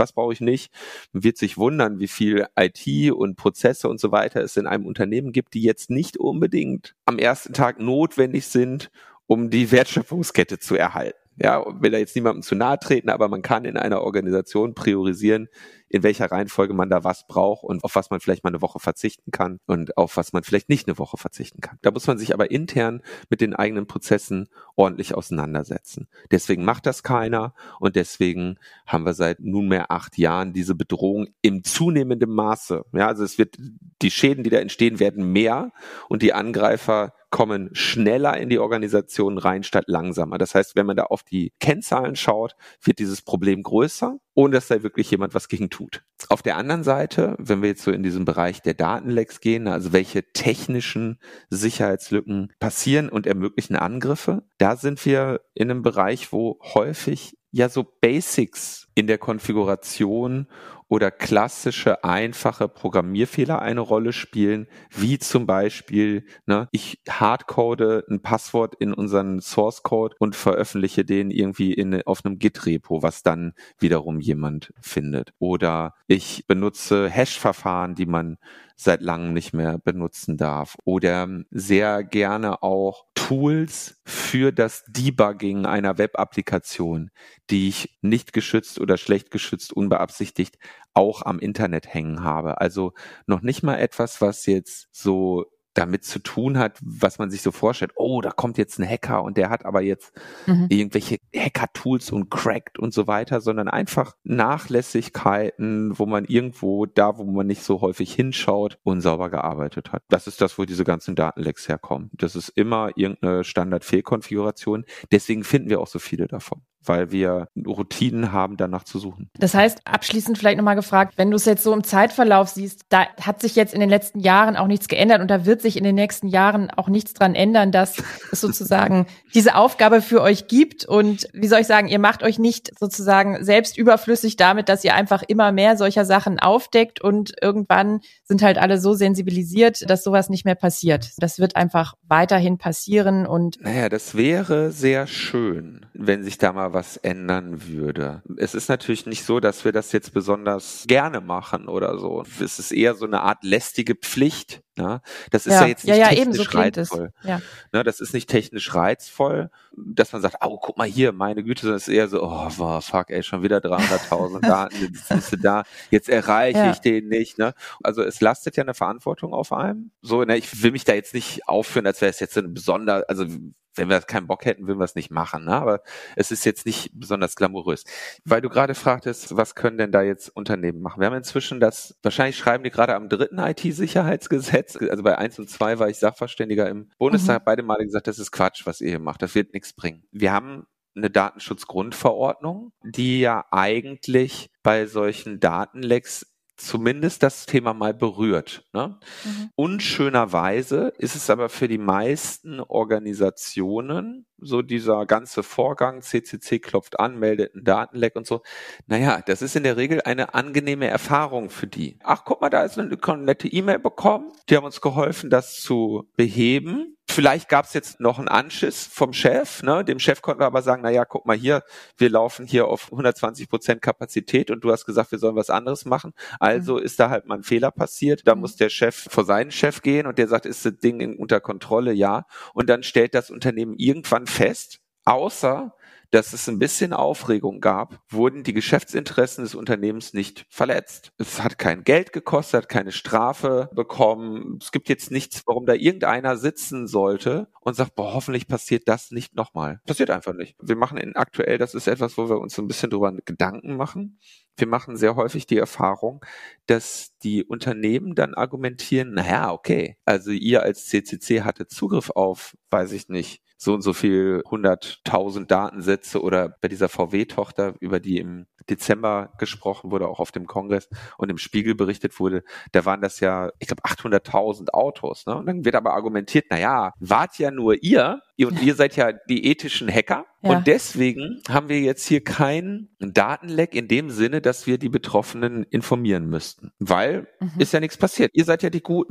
was brauche ich nicht. Man wird sich wundern, wie viel IT und Prozesse und so weiter es in einem Unternehmen gibt, die jetzt nicht unbedingt am ersten Tag notwendig sind, um die Wertschöpfungskette zu erhalten. Ja, will da jetzt niemandem zu nahe treten, aber man kann in einer Organisation priorisieren, in welcher Reihenfolge man da was braucht und auf was man vielleicht mal eine Woche verzichten kann und auf was man vielleicht nicht eine Woche verzichten kann. Da muss man sich aber intern mit den eigenen Prozessen ordentlich auseinandersetzen. Deswegen macht das keiner und deswegen haben wir seit nunmehr 8 Jahren diese Bedrohung im zunehmenden Maße. Ja, also die Schäden, die da entstehen, werden mehr und die Angreifer kommen schneller in die Organisation rein statt langsamer. Das heißt, wenn man da auf die Kennzahlen schaut, wird dieses Problem größer, ohne dass da wirklich jemand was gegen tut. Auf der anderen Seite, wenn wir jetzt so in diesen Bereich der Datenlecks gehen, also welche technischen Sicherheitslücken passieren und ermöglichen Angriffe, da sind wir in einem Bereich, wo häufig ja so Basics in der Konfiguration oder klassische, einfache Programmierfehler eine Rolle spielen, wie zum Beispiel, ich hardcode ein Passwort in unseren Source Code und veröffentliche den irgendwie auf einem Git-Repo, was dann wiederum jemand findet. Oder ich benutze Hash-Verfahren, die man seit langem nicht mehr benutzen darf. Oder sehr gerne auch Tools für das Debugging einer Web-Applikation, die ich nicht geschützt oder schlecht geschützt, unbeabsichtigt auch am Internet hängen habe. Also noch nicht mal etwas, was jetzt so damit zu tun hat, was man sich so vorstellt, oh, da kommt jetzt ein Hacker und der hat aber jetzt irgendwelche Hacker-Tools und crackt und so weiter, sondern einfach Nachlässigkeiten, wo man irgendwo, da wo man nicht so häufig hinschaut, unsauber gearbeitet hat. Das ist das, wo diese ganzen Datenlecks herkommen. Das ist immer irgendeine Standard-Fehlkonfiguration. Deswegen finden wir auch so viele davon, weil wir Routinen haben, danach zu suchen. Das heißt, abschließend vielleicht nochmal gefragt, wenn du es jetzt so im Zeitverlauf siehst, da hat sich jetzt in den letzten Jahren auch nichts geändert und da wird sich in den nächsten Jahren auch nichts dran ändern, dass es sozusagen diese Aufgabe für euch gibt und wie soll ich sagen, ihr macht euch nicht sozusagen selbst überflüssig damit, dass ihr einfach immer mehr solcher Sachen aufdeckt und irgendwann sind halt alle so sensibilisiert, dass sowas nicht mehr passiert. Das wird einfach weiterhin passieren und das wäre sehr schön, wenn sich da mal was ändern würde. Es ist natürlich nicht so, dass wir das jetzt besonders gerne machen oder so. Es ist eher so eine Art lästige Pflicht. Ne? Das ist ja jetzt nicht technisch reizvoll. Ja. Ne, das ist nicht technisch reizvoll, dass man sagt, oh, guck mal hier, meine Güte, sondern es ist eher so, oh, fuck, ey, schon wieder 300.000 Daten, jetzt bist du da, jetzt erreiche ich den nicht. Ne? Also es lastet ja eine Verantwortung auf einem. So, ich will mich da jetzt nicht aufführen, als wäre es jetzt so eine besondere, also wenn wir keinen Bock hätten, würden wir es nicht machen, ne? Aber es ist jetzt nicht besonders glamourös. Weil du gerade fragtest, was können denn da jetzt Unternehmen machen? Wir haben inzwischen wahrscheinlich schreiben die gerade am 3. IT-Sicherheitsgesetz, also bei 1 und 2 war ich Sachverständiger im Bundestag, beide Male gesagt, das ist Quatsch, was ihr hier macht, das wird nichts bringen. Wir haben eine Datenschutzgrundverordnung, die ja eigentlich bei solchen Datenlecks zumindest das Thema mal berührt. Ne? Unschönerweise ist es aber für die meisten Organisationen so dieser ganze Vorgang, CCC klopft an, meldet einen Datenleck und so. Das ist in der Regel eine angenehme Erfahrung für die. Ach, guck mal, da ist eine nette E-Mail bekommen. Die haben uns geholfen, das zu beheben. Vielleicht gab es jetzt noch einen Anschiss vom Chef. Ne? Dem Chef konnten wir aber sagen, guck mal hier, wir laufen hier auf 120% Kapazität und du hast gesagt, wir sollen was anderes machen. Also ist da halt mal ein Fehler passiert. Da muss der Chef vor seinen Chef gehen und der sagt, ist das Ding unter Kontrolle? Ja. Und dann stellt das Unternehmen irgendwann fest, außer dass es ein bisschen Aufregung gab, wurden die Geschäftsinteressen des Unternehmens nicht verletzt. Es hat kein Geld gekostet, hat keine Strafe bekommen. Es gibt jetzt nichts, warum da irgendeiner sitzen sollte und sagt, hoffentlich passiert das nicht nochmal. Passiert einfach nicht. Wir machen aktuell, das ist etwas, wo wir uns so ein bisschen drüber Gedanken machen. Wir machen sehr häufig die Erfahrung, dass die Unternehmen dann argumentieren, okay, also ihr als CCC hattet Zugriff auf, weiß ich nicht, so und so viel 100.000 Datensätze oder bei dieser VW-Tochter, über die im Dezember gesprochen wurde, auch auf dem Kongress und im Spiegel berichtet wurde, da waren das ja, ich glaube, 800.000 Autos. Ne? Und dann wird aber argumentiert, wart ja nur ihr und ihr seid ja die ethischen Hacker. Ja. Und deswegen haben wir jetzt hier keinen Datenleck in dem Sinne, dass wir die Betroffenen informieren müssten. Weil ist ja nichts passiert. Ihr seid ja die Guten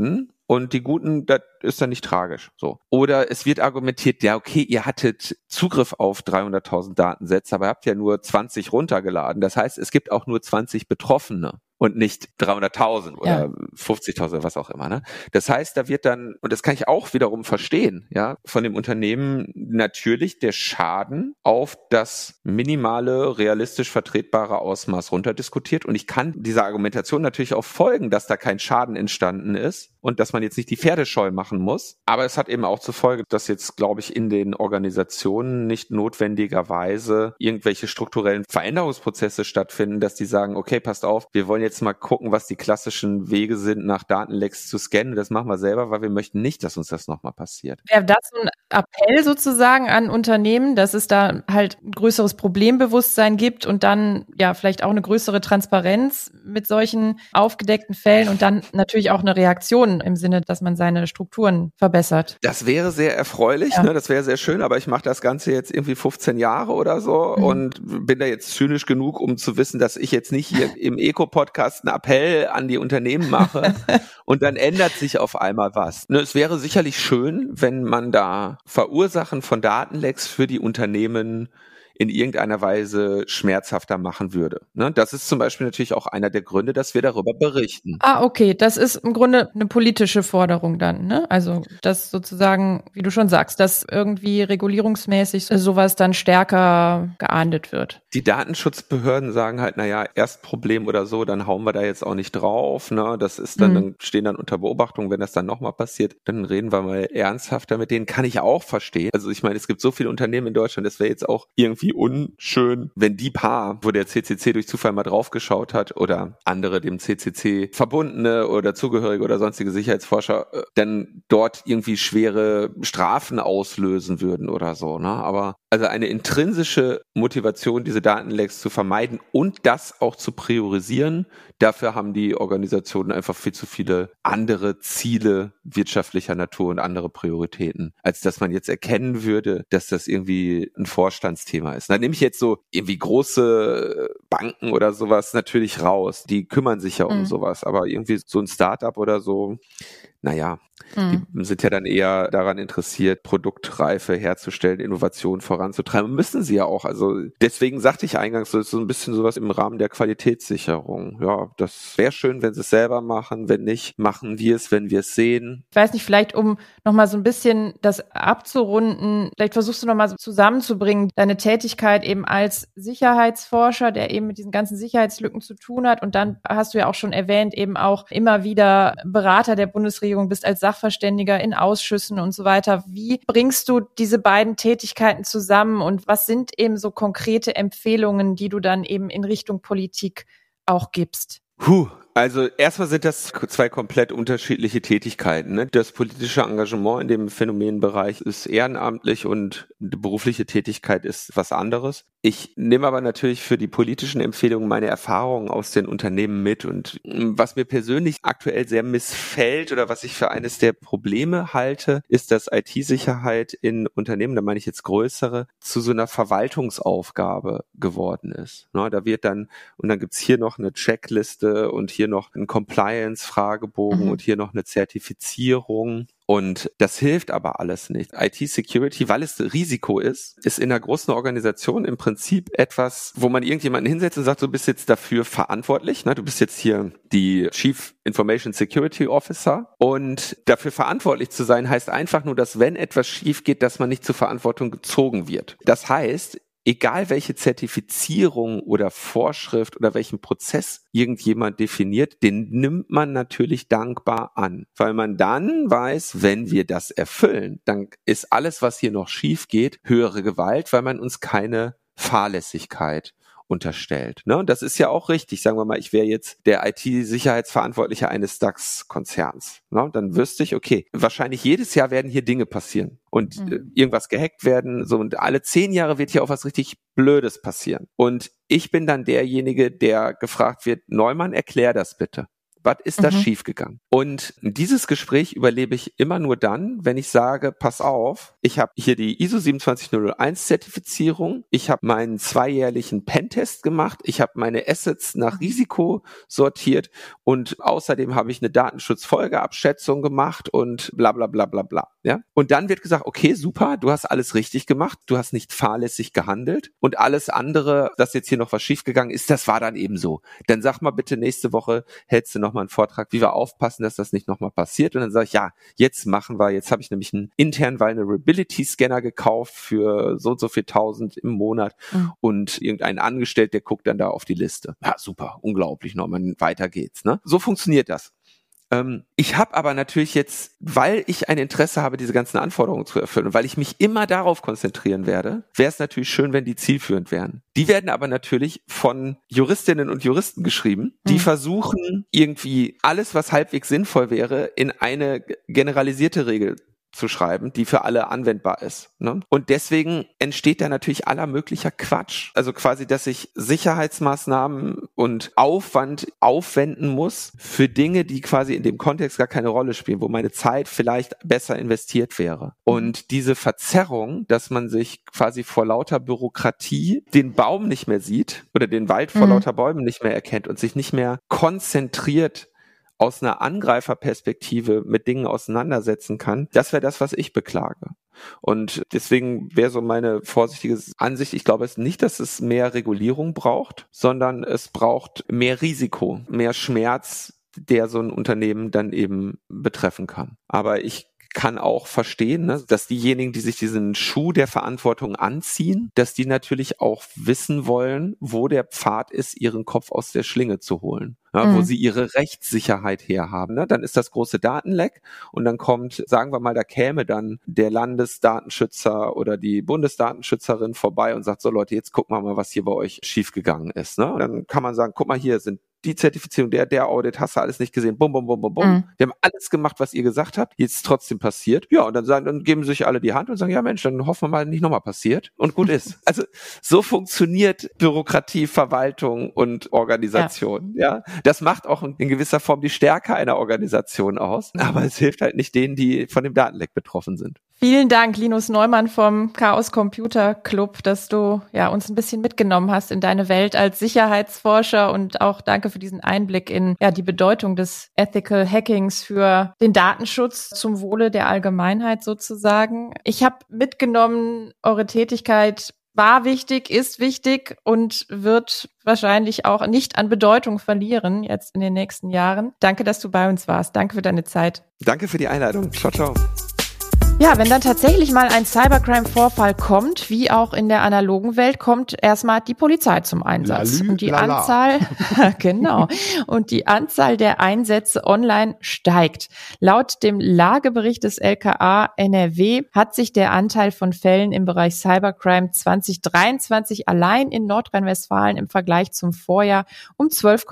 und die Guten, das ist dann nicht tragisch. So. Oder es wird argumentiert, ja okay, ihr hattet Zugriff auf 300.000 Datensätze, aber habt ja nur 20 runtergeladen. Das heißt, es gibt auch nur 20 Betroffene und nicht 300.000 oder 50.000 oder was auch immer. Ne? Das heißt, da wird dann, und das kann ich auch wiederum verstehen, ja, von dem Unternehmen natürlich der Schaden auf das minimale, realistisch vertretbare Ausmaß runterdiskutiert. Und ich kann dieser Argumentation natürlich auch folgen, dass da kein Schaden entstanden ist und dass man jetzt nicht die Pferdescheu machen muss. Aber es hat eben auch zur Folge, dass jetzt, glaube ich, in den Organisationen nicht notwendigerweise irgendwelche strukturellen Veränderungsprozesse stattfinden, dass die sagen, okay, passt auf, wir wollen jetzt mal gucken, was die klassischen Wege sind, nach Datenlecks zu scannen. Das machen wir selber, weil wir möchten nicht, dass uns das nochmal passiert. Wäre das ein Appell sozusagen an Unternehmen, dass es da halt ein größeres Problembewusstsein gibt und dann ja vielleicht auch eine größere Transparenz mit solchen aufgedeckten Fällen und dann natürlich auch eine Reaktion im Sinne, dass man seine Strukturen verbessert? Das wäre sehr erfreulich, ne? Das wäre sehr schön, aber ich mache das Ganze jetzt irgendwie 15 Jahre oder so und bin da jetzt zynisch genug, um zu wissen, dass ich jetzt nicht hier im Eco-Podcast einen Appell an die Unternehmen mache und dann ändert sich auf einmal was. Ne, es wäre sicherlich schön, wenn man da Verursachen von Datenlecks für die Unternehmen in irgendeiner Weise schmerzhafter machen würde. Ne? Das ist zum Beispiel natürlich auch einer der Gründe, dass wir darüber berichten. Okay, das ist im Grunde eine politische Forderung dann, ne? Also, dass sozusagen, wie du schon sagst, dass irgendwie regulierungsmäßig sowas dann stärker geahndet wird. Die Datenschutzbehörden sagen halt, naja, erst Problem oder so, dann hauen wir da jetzt auch nicht drauf, ne? Das ist dann, dann stehen dann unter Beobachtung, wenn das dann nochmal passiert, dann reden wir mal ernsthafter mit denen, kann ich auch verstehen. Also ich meine, es gibt so viele Unternehmen in Deutschland, das wäre jetzt auch irgendwie unschön, wenn die paar, wo der CCC durch Zufall mal draufgeschaut hat oder andere dem CCC verbundene oder Zugehörige oder sonstige Sicherheitsforscher, dann dort irgendwie schwere Strafen auslösen würden oder so, ne? Aber also eine intrinsische Motivation, diese Datenlecks zu vermeiden und das auch zu priorisieren, dafür haben die Organisationen einfach viel zu viele andere Ziele wirtschaftlicher Natur und andere Prioritäten, als dass man jetzt erkennen würde, dass das irgendwie ein Vorstandsthema ist. Da nehme ich jetzt so irgendwie große Banken oder sowas natürlich raus. Die kümmern sich ja um sowas, aber irgendwie so ein Startup oder so, naja, die sind ja dann eher daran interessiert, Produktreife herzustellen, Innovation voranzutreiben. Müssen sie ja auch. Also deswegen sagte ich eingangs, so ist so ein bisschen sowas im Rahmen der Qualitätssicherung. Ja, das wäre schön, wenn sie es selber machen. Wenn nicht, machen wir es, wenn wir es sehen. Ich weiß nicht, vielleicht um nochmal so ein bisschen das abzurunden, vielleicht versuchst du nochmal so zusammenzubringen, deine Tätigkeit eben als Sicherheitsforscher, der eben mit diesen ganzen Sicherheitslücken zu tun hat. Und dann hast du ja auch schon erwähnt, eben auch immer wieder Berater der Bundesregierung bist als Sachverständiger in Ausschüssen und so weiter. Wie bringst du diese beiden Tätigkeiten zusammen und was sind eben so konkrete Empfehlungen, die du dann eben in Richtung Politik auch gibst? Also erstmal sind das zwei komplett unterschiedliche Tätigkeiten. Ne? Das politische Engagement in dem Phänomenbereich ist ehrenamtlich und die berufliche Tätigkeit ist was anderes. Ich nehme aber natürlich für die politischen Empfehlungen meine Erfahrungen aus den Unternehmen mit und was mir persönlich aktuell sehr missfällt oder was ich für eines der Probleme halte, ist, dass IT-Sicherheit in Unternehmen, da meine ich jetzt größere, zu so einer Verwaltungsaufgabe geworden ist. Ne? Da wird dann, und dann gibt's hier noch eine Checkliste und hier noch einen Compliance-Fragebogen und hier noch eine Zertifizierung. Und das hilft aber alles nicht. IT-Security, weil es Risiko ist in einer großen Organisation im Prinzip etwas, wo man irgendjemanden hinsetzt und sagt, du bist jetzt dafür verantwortlich. Ne? Du bist jetzt hier die Chief Information Security Officer. Und dafür verantwortlich zu sein, heißt einfach nur, dass wenn etwas schief geht, dass man nicht zur Verantwortung gezogen wird. Das heißt, egal welche Zertifizierung oder Vorschrift oder welchen Prozess irgendjemand definiert, den nimmt man natürlich dankbar an, weil man dann weiß, wenn wir das erfüllen, dann ist alles, was hier noch schief geht, höhere Gewalt, weil man uns keine Fahrlässigkeit unterstellt. Ne? Und das ist ja auch richtig. Sagen wir mal, ich wäre jetzt der IT-Sicherheitsverantwortliche eines DAX-Konzerns. Ne? Dann wüsste ich, okay, wahrscheinlich jedes Jahr werden hier Dinge passieren und irgendwas gehackt werden. So, und alle 10 Jahre wird hier auch was richtig Blödes passieren. Und ich bin dann derjenige, der gefragt wird, Neumann, erklär das bitte. Was ist da schiefgegangen? Und dieses Gespräch überlebe ich immer nur dann, wenn ich sage, pass auf, ich habe hier die ISO 27001 Zertifizierung, ich habe meinen 2-jährlichen Pentest gemacht, ich habe meine Assets nach Risiko sortiert und außerdem habe ich eine Datenschutzfolgeabschätzung gemacht und bla bla bla bla bla. Ja? Und dann wird gesagt, okay, super, du hast alles richtig gemacht, du hast nicht fahrlässig gehandelt und alles andere, dass jetzt hier noch was schiefgegangen ist, das war dann eben so. Dann sag mal bitte, nächste Woche hältst du nochmal einen Vortrag, wie wir aufpassen, dass das nicht nochmal passiert. Und dann sage ich, ja, jetzt habe ich nämlich einen internen Vulnerability-Scanner gekauft für so und so viel 1000 im Monat und irgendein Angestellter, der guckt dann da auf die Liste. Ja, super, unglaublich, Norman, weiter geht's. Ne? So funktioniert das. Ich habe aber natürlich jetzt, weil ich ein Interesse habe, diese ganzen Anforderungen zu erfüllen und weil ich mich immer darauf konzentrieren werde, wäre es natürlich schön, wenn die zielführend wären. Die werden aber natürlich von Juristinnen und Juristen geschrieben, die versuchen irgendwie alles, was halbwegs sinnvoll wäre, in eine generalisierte Regel zu schreiben, die für alle anwendbar ist. Ne? Und deswegen entsteht da natürlich aller möglicher Quatsch. Also quasi, dass ich Sicherheitsmaßnahmen und Aufwand aufwenden muss für Dinge, die quasi in dem Kontext gar keine Rolle spielen, wo meine Zeit vielleicht besser investiert wäre. Und diese Verzerrung, dass man sich quasi vor lauter Bürokratie den Baum nicht mehr sieht oder den Wald vor lauter Bäumen nicht mehr erkennt und sich nicht mehr konzentriert aus einer Angreiferperspektive mit Dingen auseinandersetzen kann, das wäre das, was ich beklage. Und deswegen wäre so meine vorsichtige Ansicht, ich glaube es nicht, dass es mehr Regulierung braucht, sondern es braucht mehr Risiko, mehr Schmerz, der so ein Unternehmen dann eben betreffen kann. Aber ich kann auch verstehen, ne, dass diejenigen, die sich diesen Schuh der Verantwortung anziehen, dass die natürlich auch wissen wollen, wo der Pfad ist, ihren Kopf aus der Schlinge zu holen. Ja, wo sie ihre Rechtssicherheit herhaben. Ne? Dann ist das große Datenleck und dann kommt, sagen wir mal, da käme dann der Landesdatenschützer oder die Bundesdatenschützerin vorbei und sagt, so Leute, jetzt gucken wir mal, was hier bei euch schiefgegangen ist. Ne? Und dann kann man sagen, guck mal, hier sind die Zertifizierung, der Audit, hast du alles nicht gesehen, bum, bum, bum, bum, bum. Wir haben alles gemacht, was ihr gesagt habt, jetzt ist trotzdem passiert. Ja, und dann geben sich alle die Hand und sagen, ja Mensch, dann hoffen wir mal, nicht nochmal passiert und gut ist. Also so funktioniert Bürokratie, Verwaltung und Organisation. Ja. Das macht auch in gewisser Form die Stärke einer Organisation aus, aber es hilft halt nicht denen, die von dem Datenleck betroffen sind. Vielen Dank, Linus Neumann vom Chaos Computer Club, dass du uns ein bisschen mitgenommen hast in deine Welt als Sicherheitsforscher und auch danke für diesen Einblick in die Bedeutung des Ethical Hackings für den Datenschutz zum Wohle der Allgemeinheit sozusagen. Ich habe mitgenommen, eure Tätigkeit war wichtig, ist wichtig und wird wahrscheinlich auch nicht an Bedeutung verlieren jetzt in den nächsten Jahren. Danke, dass du bei uns warst. Danke für deine Zeit. Danke für die Einladung. Ciao, ciao. Ja, wenn dann tatsächlich mal ein Cybercrime-Vorfall kommt, wie auch in der analogen Welt, kommt erstmal die Polizei zum Einsatz. Und die Anzahl, genau, und die Anzahl der Einsätze online steigt. Laut dem Lagebericht des LKA NRW hat sich der Anteil von Fällen im Bereich Cybercrime 2023 allein in Nordrhein-Westfalen im Vergleich zum Vorjahr um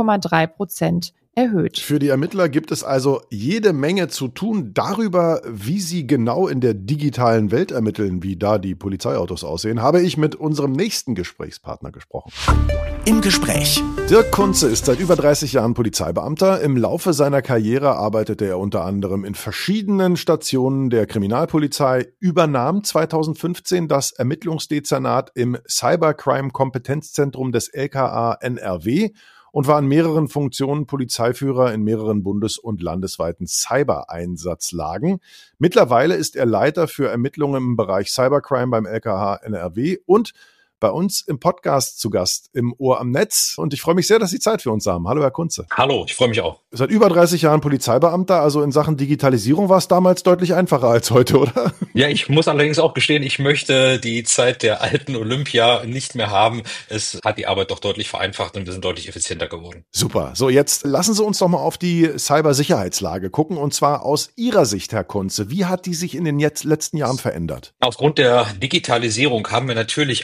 12,3% erhöht. Für die Ermittler gibt es also jede Menge zu tun darüber, wie sie genau in der digitalen Welt ermitteln, wie da die Polizeiautos aussehen, habe ich mit unserem nächsten Gesprächspartner gesprochen. Im Gespräch. Dirk Kunze ist seit über 30 Jahren Polizeibeamter. Im Laufe seiner Karriere arbeitete er unter anderem in verschiedenen Stationen der Kriminalpolizei, übernahm 2015 das Ermittlungsdezernat im Cybercrime-Kompetenzzentrum des LKA NRW und war in mehreren Funktionen Polizeiführer in mehreren bundes- und landesweiten Cyber-Einsatzlagen. Mittlerweile ist er Leiter für Ermittlungen im Bereich Cybercrime beim LKA NRW und bei uns im Podcast zu Gast im Ohr am Netz. Und ich freue mich sehr, dass Sie Zeit für uns haben. Hallo, Herr Kunze. Hallo, ich freue mich auch. Seit über 30 Jahren Polizeibeamter, also in Sachen Digitalisierung war es damals deutlich einfacher als heute, oder? Ja, ich muss allerdings auch gestehen, ich möchte die Zeit der alten Olympia nicht mehr haben. Es hat die Arbeit doch deutlich vereinfacht und wir sind deutlich effizienter geworden. Super. So, jetzt lassen Sie uns doch mal auf die Cybersicherheitslage gucken und zwar aus Ihrer Sicht, Herr Kunze. Wie hat die sich in den letzten Jahren verändert? Aufgrund der Digitalisierung haben wir natürlich auch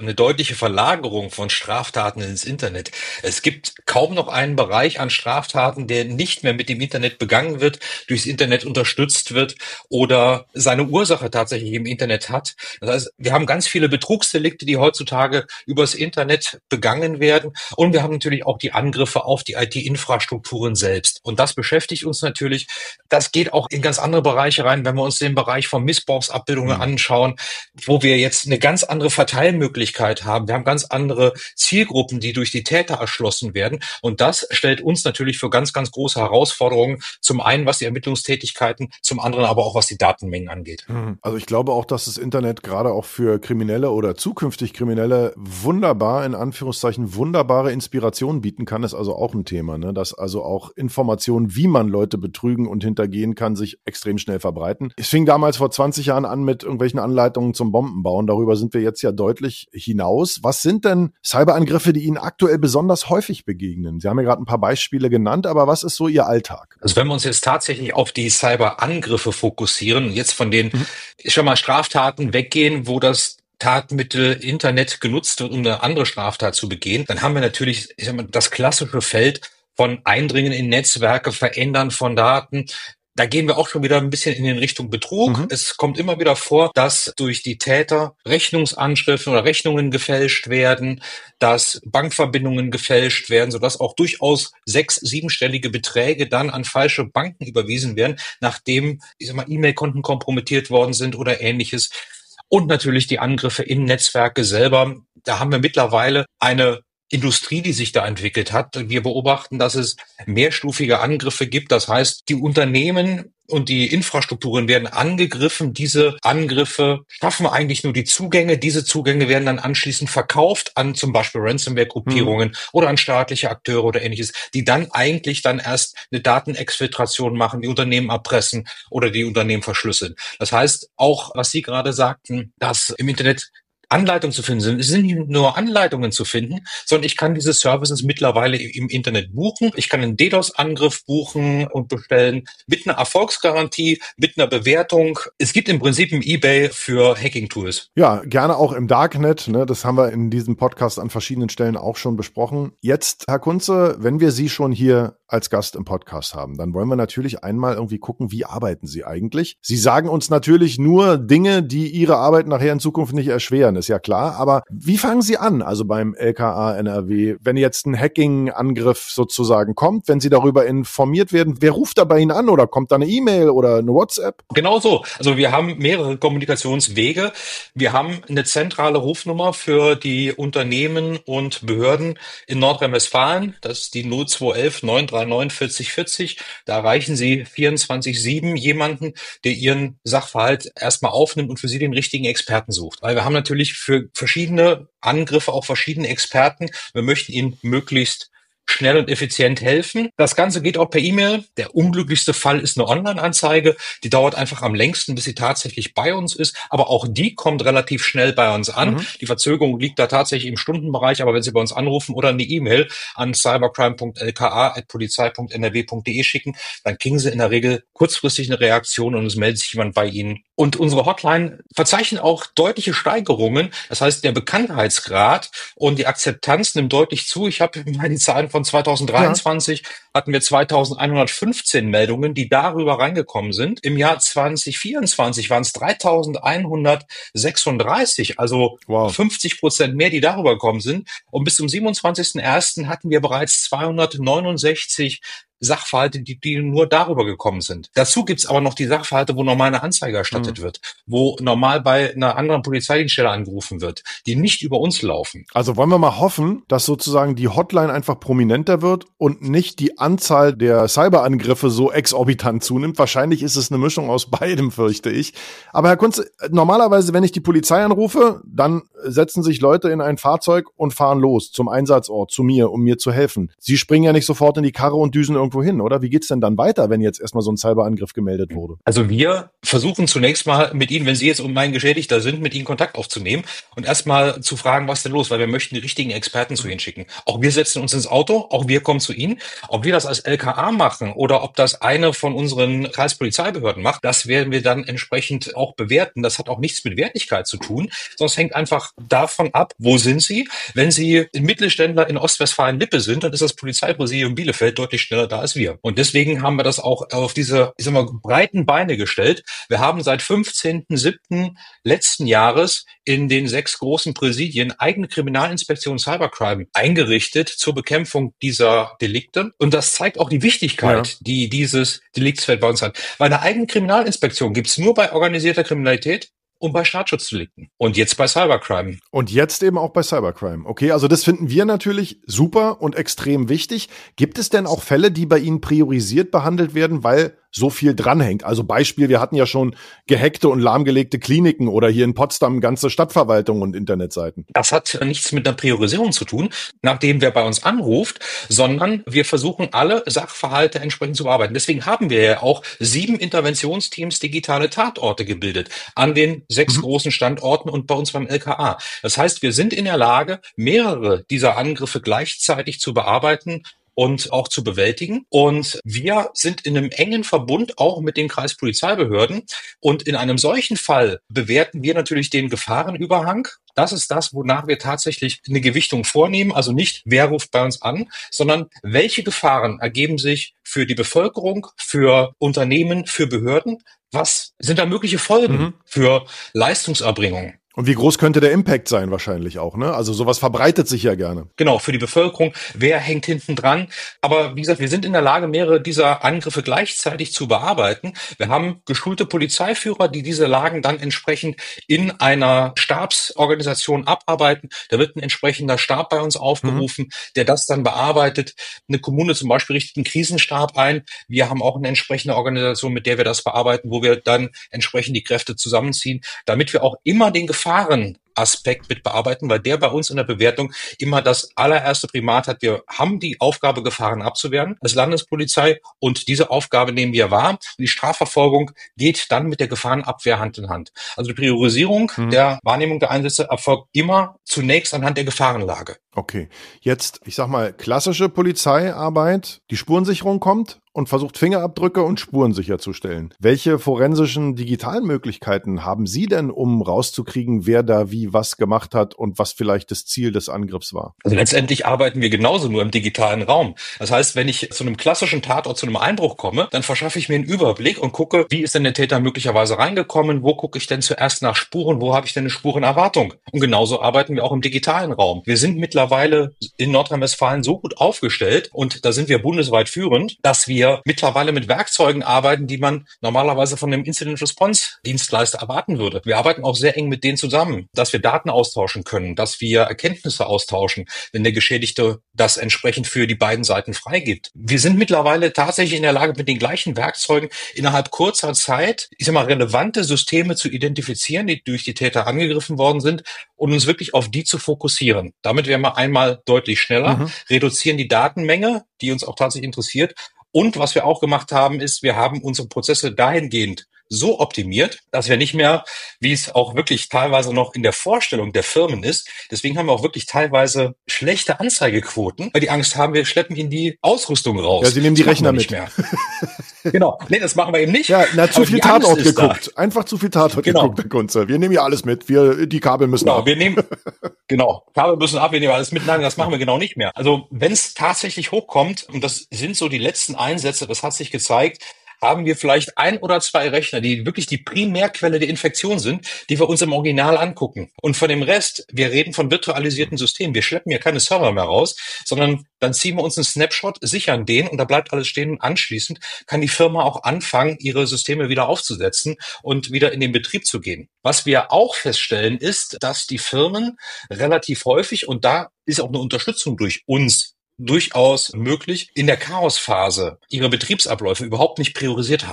eine deutliche Verlagerung von Straftaten ins Internet. Es gibt kaum noch einen Bereich an Straftaten, der nicht mehr mit dem Internet begangen wird, durchs Internet unterstützt wird oder seine Ursache tatsächlich im Internet hat. Das heißt, wir haben ganz viele Betrugsdelikte, die heutzutage übers Internet begangen werden. Und wir haben natürlich auch die Angriffe auf die IT-Infrastrukturen selbst. Und das beschäftigt uns natürlich. Das geht auch in ganz andere Bereiche rein, wenn wir uns den Bereich von Missbrauchsabbildungen anschauen, wo wir jetzt eine ganz andere Verteilmöglichkeit haben. Wir haben ganz andere Zielgruppen, die durch die Täter erschlossen werden. Und das stellt uns natürlich für ganz, ganz große Herausforderungen. Zum einen, was die Ermittlungstätigkeiten, zum anderen aber auch, was die Datenmengen angeht. Also ich glaube auch, dass das Internet gerade auch für Kriminelle oder zukünftig Kriminelle wunderbar, in Anführungszeichen, wunderbare Inspiration bieten kann, ist also auch ein Thema, ne? Dass also auch Informationen, wie man Leute betrügen und hintergehen kann, sich extrem schnell verbreiten. Es fing damals vor 20 Jahren an mit irgendwelchen Anleitungen zum Bombenbauen. Darüber sind wir jetzt ja deutlich hinaus. Was sind denn Cyberangriffe, die Ihnen aktuell besonders häufig begegnen? Sie haben ja gerade ein paar Beispiele genannt, aber was ist so Ihr Alltag? Also wenn wir uns jetzt tatsächlich auf die Cyberangriffe fokussieren und jetzt von den schon mal Straftaten weggehen, wo das Tatmittel Internet genutzt wird, um eine andere Straftat zu begehen, dann haben wir natürlich, ich sag mal, das klassische Feld von Eindringen in Netzwerke, Verändern von Daten. Da gehen wir auch schon wieder ein bisschen in Richtung Betrug. Es kommt immer wieder vor, dass durch die Täter Rechnungsanschriften oder Rechnungen gefälscht werden, dass Bankverbindungen gefälscht werden, sodass auch durchaus 6-, 7-stellige Beträge dann an falsche Banken überwiesen werden, nachdem, ich sag mal, E-Mail-Konten kompromittiert worden sind oder Ähnliches. Und natürlich die Angriffe in Netzwerke selber. Da haben wir mittlerweile eine Industrie, die sich da entwickelt hat. Wir beobachten, dass es mehrstufige Angriffe gibt. Das heißt, die Unternehmen und die Infrastrukturen werden angegriffen. Diese Angriffe schaffen eigentlich nur die Zugänge. Diese Zugänge werden dann anschließend verkauft an zum Beispiel Ransomware-Gruppierungen oder an staatliche Akteure oder Ähnliches, die dann eigentlich dann erst eine Datenexfiltration machen, die Unternehmen erpressen oder die Unternehmen verschlüsseln. Das heißt, auch was Sie gerade sagten, dass im Internet Anleitungen zu finden sind. Es sind nicht nur Anleitungen zu finden, sondern ich kann diese Services mittlerweile im Internet buchen. Ich kann einen DDoS-Angriff buchen und bestellen mit einer Erfolgsgarantie, mit einer Bewertung. Es gibt im Prinzip ein eBay für Hacking-Tools. Ja, gerne auch im Darknet. Ne? Das haben wir in diesem Podcast an verschiedenen Stellen auch schon besprochen. Jetzt, Herr Kunze, wenn wir Sie schon hier als Gast im Podcast haben, dann wollen wir natürlich einmal irgendwie gucken, wie arbeiten Sie eigentlich? Sie sagen uns natürlich nur Dinge, die Ihre Arbeit nachher in Zukunft nicht erschweren, ist ja klar. Aber wie fangen Sie an, also beim LKA NRW, wenn jetzt ein Hacking-Angriff sozusagen kommt, wenn Sie darüber informiert werden, wer ruft da bei Ihnen an oder kommt da eine E-Mail oder eine WhatsApp? Genau so. Also wir haben mehrere Kommunikationswege. Wir haben eine zentrale Rufnummer für die Unternehmen und Behörden in Nordrhein-Westfalen. Das ist die 0211 939 40 40. Da erreichen Sie 24/7 jemanden, der Ihren Sachverhalt erstmal aufnimmt und für Sie den richtigen Experten sucht. Weil wir haben natürlich für verschiedene Angriffe auch verschiedene Experten. Wir möchten Ihnen möglichst schnell und effizient helfen. Das Ganze geht auch per E-Mail. Der unglücklichste Fall ist eine Online-Anzeige. Die dauert einfach am längsten, bis sie tatsächlich bei uns ist. Aber auch die kommt relativ schnell bei uns an. Die Verzögerung liegt da tatsächlich im Stundenbereich. Aber wenn Sie bei uns anrufen oder eine E-Mail an cybercrime.lka@polizei.nrw.de schicken, dann kriegen Sie in der Regel kurzfristig eine Reaktion und es meldet sich jemand bei Ihnen. Und unsere Hotline verzeichnet auch deutliche Steigerungen. Das heißt, der Bekanntheitsgrad und die Akzeptanz nimmt deutlich zu. Ich habe mal die Zahlen von 2023 hatten wir 2115 Meldungen, die darüber reingekommen sind. Im Jahr 2024 waren es 3136, also 50% mehr, die darüber gekommen sind. Und bis zum 27.01. hatten wir bereits 269 Sachverhalte, die nur darüber gekommen sind. Dazu gibt's aber noch die Sachverhalte, wo normal eine Anzeige erstattet wird, wo normal bei einer anderen Polizeidienststelle angerufen wird, die nicht über uns laufen. Also wollen wir mal hoffen, dass sozusagen die Hotline einfach prominenter wird und nicht die Anzahl der Cyberangriffe so exorbitant zunimmt. Wahrscheinlich ist es eine Mischung aus beidem, fürchte ich. Aber Herr Kunze, normalerweise, wenn ich die Polizei anrufe, dann setzen sich Leute in ein Fahrzeug und fahren los zum Einsatzort, zu mir, um mir zu helfen. Sie springen ja nicht sofort in die Karre und düsen irgendwo irgendwo hin, oder? Wie geht's denn dann weiter, wenn jetzt erstmal so ein Cyberangriff gemeldet wurde? Also wir versuchen zunächst mal mit Ihnen, wenn Sie jetzt mein Geschädigter sind, mit Ihnen Kontakt aufzunehmen und erstmal zu fragen, was denn los, weil wir möchten die richtigen Experten zu Ihnen schicken. Auch wir setzen uns ins Auto, auch wir kommen zu Ihnen. Ob wir das als LKA machen oder ob das eine von unseren Kreispolizeibehörden macht, das werden wir dann entsprechend auch bewerten. Das hat auch nichts mit Wertigkeit zu tun, sondern es hängt einfach davon ab, wo sind Sie? Wenn Sie ein Mittelständler in Ostwestfalen-Lippe sind, dann ist das Polizeipräsidium Bielefeld deutlich schneller da als wir. Und deswegen haben wir das auch auf diese, ich sag mal, breiten Beine gestellt. Wir haben seit 15.07. letzten Jahres in den 6 großen Präsidien eigene Kriminalinspektion Cybercrime eingerichtet zur Bekämpfung dieser Delikte. Und das zeigt auch die Wichtigkeit, die dieses Deliktsfeld bei uns hat. Weil eine eigene Kriminalinspektion gibt's nur bei organisierter Kriminalität und bei Staatsschutzdelikten. Und jetzt bei Cybercrime. Und jetzt eben auch bei Cybercrime. Okay, also das finden wir natürlich super und extrem wichtig. Gibt es denn auch Fälle, die bei Ihnen priorisiert behandelt werden, weil so viel dranhängt? Also Beispiel, wir hatten ja schon gehackte und lahmgelegte Kliniken oder hier in Potsdam ganze Stadtverwaltungen und Internetseiten. Das hat nichts mit einer Priorisierung zu tun, nachdem wer bei uns anruft, sondern wir versuchen alle Sachverhalte entsprechend zu bearbeiten. Deswegen haben wir ja auch 7 Interventionsteams digitale Tatorte gebildet an den 6 großen Standorten und bei uns beim LKA. Das heißt, wir sind in der Lage, mehrere dieser Angriffe gleichzeitig zu bearbeiten und auch zu bewältigen. Und wir sind in einem engen Verbund auch mit den Kreispolizeibehörden. Und in einem solchen Fall bewerten wir natürlich den Gefahrenüberhang. Das ist das, wonach wir tatsächlich eine Gewichtung vornehmen. Also nicht, wer ruft bei uns an, sondern welche Gefahren ergeben sich für die Bevölkerung, für Unternehmen, für Behörden. Was sind da mögliche Folgen für Leistungserbringung? Und wie groß könnte der Impact sein wahrscheinlich auch, ne? Also sowas verbreitet sich ja gerne. Genau, für die Bevölkerung. Wer hängt hinten dran? Aber wie gesagt, wir sind in der Lage, mehrere dieser Angriffe gleichzeitig zu bearbeiten. Wir haben geschulte Polizeiführer, die diese Lagen dann entsprechend in einer Stabsorganisation abarbeiten. Da wird ein entsprechender Stab bei uns aufgerufen, der das dann bearbeitet. Eine Kommune zum Beispiel richtet einen Krisenstab ein. Wir haben auch eine entsprechende Organisation, mit der wir das bearbeiten, wo wir dann entsprechend die Kräfte zusammenziehen, damit wir auch immer den Gefahrenaspekt mit bearbeiten, weil der bei uns in der Bewertung immer das allererste Primat hat. Wir haben die Aufgabe, Gefahren abzuwehren als Landespolizei und diese Aufgabe nehmen wir wahr. Die Strafverfolgung geht dann mit der Gefahrenabwehr Hand in Hand. Also die Priorisierung der Wahrnehmung der Einsätze erfolgt immer zunächst anhand der Gefahrenlage. Okay, jetzt, ich sag mal, klassische Polizeiarbeit, die Spurensicherung kommt und versucht Fingerabdrücke und Spuren sicherzustellen. Welche forensischen digitalen Möglichkeiten haben Sie denn, um rauszukriegen, wer da wie was gemacht hat und was vielleicht das Ziel des Angriffs war? Also letztendlich arbeiten wir genauso nur im digitalen Raum. Das heißt, wenn ich zu einem klassischen Tatort, zu einem Einbruch komme, dann verschaffe ich mir einen Überblick und gucke, wie ist denn der Täter möglicherweise reingekommen, wo gucke ich denn zuerst nach Spuren, wo habe ich denn eine Spurenerwartung? Und genauso arbeiten wir auch im digitalen Raum. Wir sind mittlerweile in Nordrhein-Westfalen so gut aufgestellt und da sind wir bundesweit führend, dass wir mittlerweile mit Werkzeugen arbeiten, die man normalerweise von einem Incident-Response-Dienstleister erwarten würde. Wir arbeiten auch sehr eng mit denen zusammen, dass wir Daten austauschen können, dass wir Erkenntnisse austauschen, wenn der Geschädigte das entsprechend für die beiden Seiten freigibt. Wir sind mittlerweile tatsächlich in der Lage, mit den gleichen Werkzeugen innerhalb kurzer Zeit, ich sag mal, relevante Systeme zu identifizieren, die durch die Täter angegriffen worden sind und uns wirklich auf die zu fokussieren. Damit wären wir einmal deutlich schneller, reduzieren die Datenmenge, die uns auch tatsächlich interessiert. Und was wir auch gemacht haben, ist, wir haben unsere Prozesse dahingehend so optimiert, dass wir nicht mehr, wie es auch wirklich teilweise noch in der Vorstellung der Firmen ist, deswegen haben wir auch wirklich teilweise schlechte Anzeigequoten, weil die Angst haben, wir schleppen ihnen die Ausrüstung raus. Ja, sie nehmen die Rechner mit. Mehr. Genau. Nee, das machen wir eben nicht. Ja, zu viel Tatort geguckt. Da. Einfach zu viel Tatort geguckt, Herr Kunze. Wir nehmen ja alles mit. Die Kabel müssen ab. Kabel müssen ab, wir nehmen alles mit. Nein, das machen wir genau nicht mehr. Also, wenn es tatsächlich hochkommt, und das sind so die letzten Einsätze, das hat sich gezeigt, haben wir vielleicht 1 oder 2 Rechner, die wirklich die Primärquelle der Infektion sind, die wir uns im Original angucken. Und von dem Rest, wir reden von virtualisierten Systemen. Wir schleppen hier keine Server mehr raus, sondern dann ziehen wir uns einen Snapshot, sichern den und da bleibt alles stehen. Und anschließend kann die Firma auch anfangen, ihre Systeme wieder aufzusetzen und wieder in den Betrieb zu gehen. Was wir auch feststellen, ist, dass die Firmen relativ häufig, und da ist auch eine Unterstützung durch uns durchaus möglich, in der Chaosphase ihre Betriebsabläufe überhaupt nicht priorisiert haben.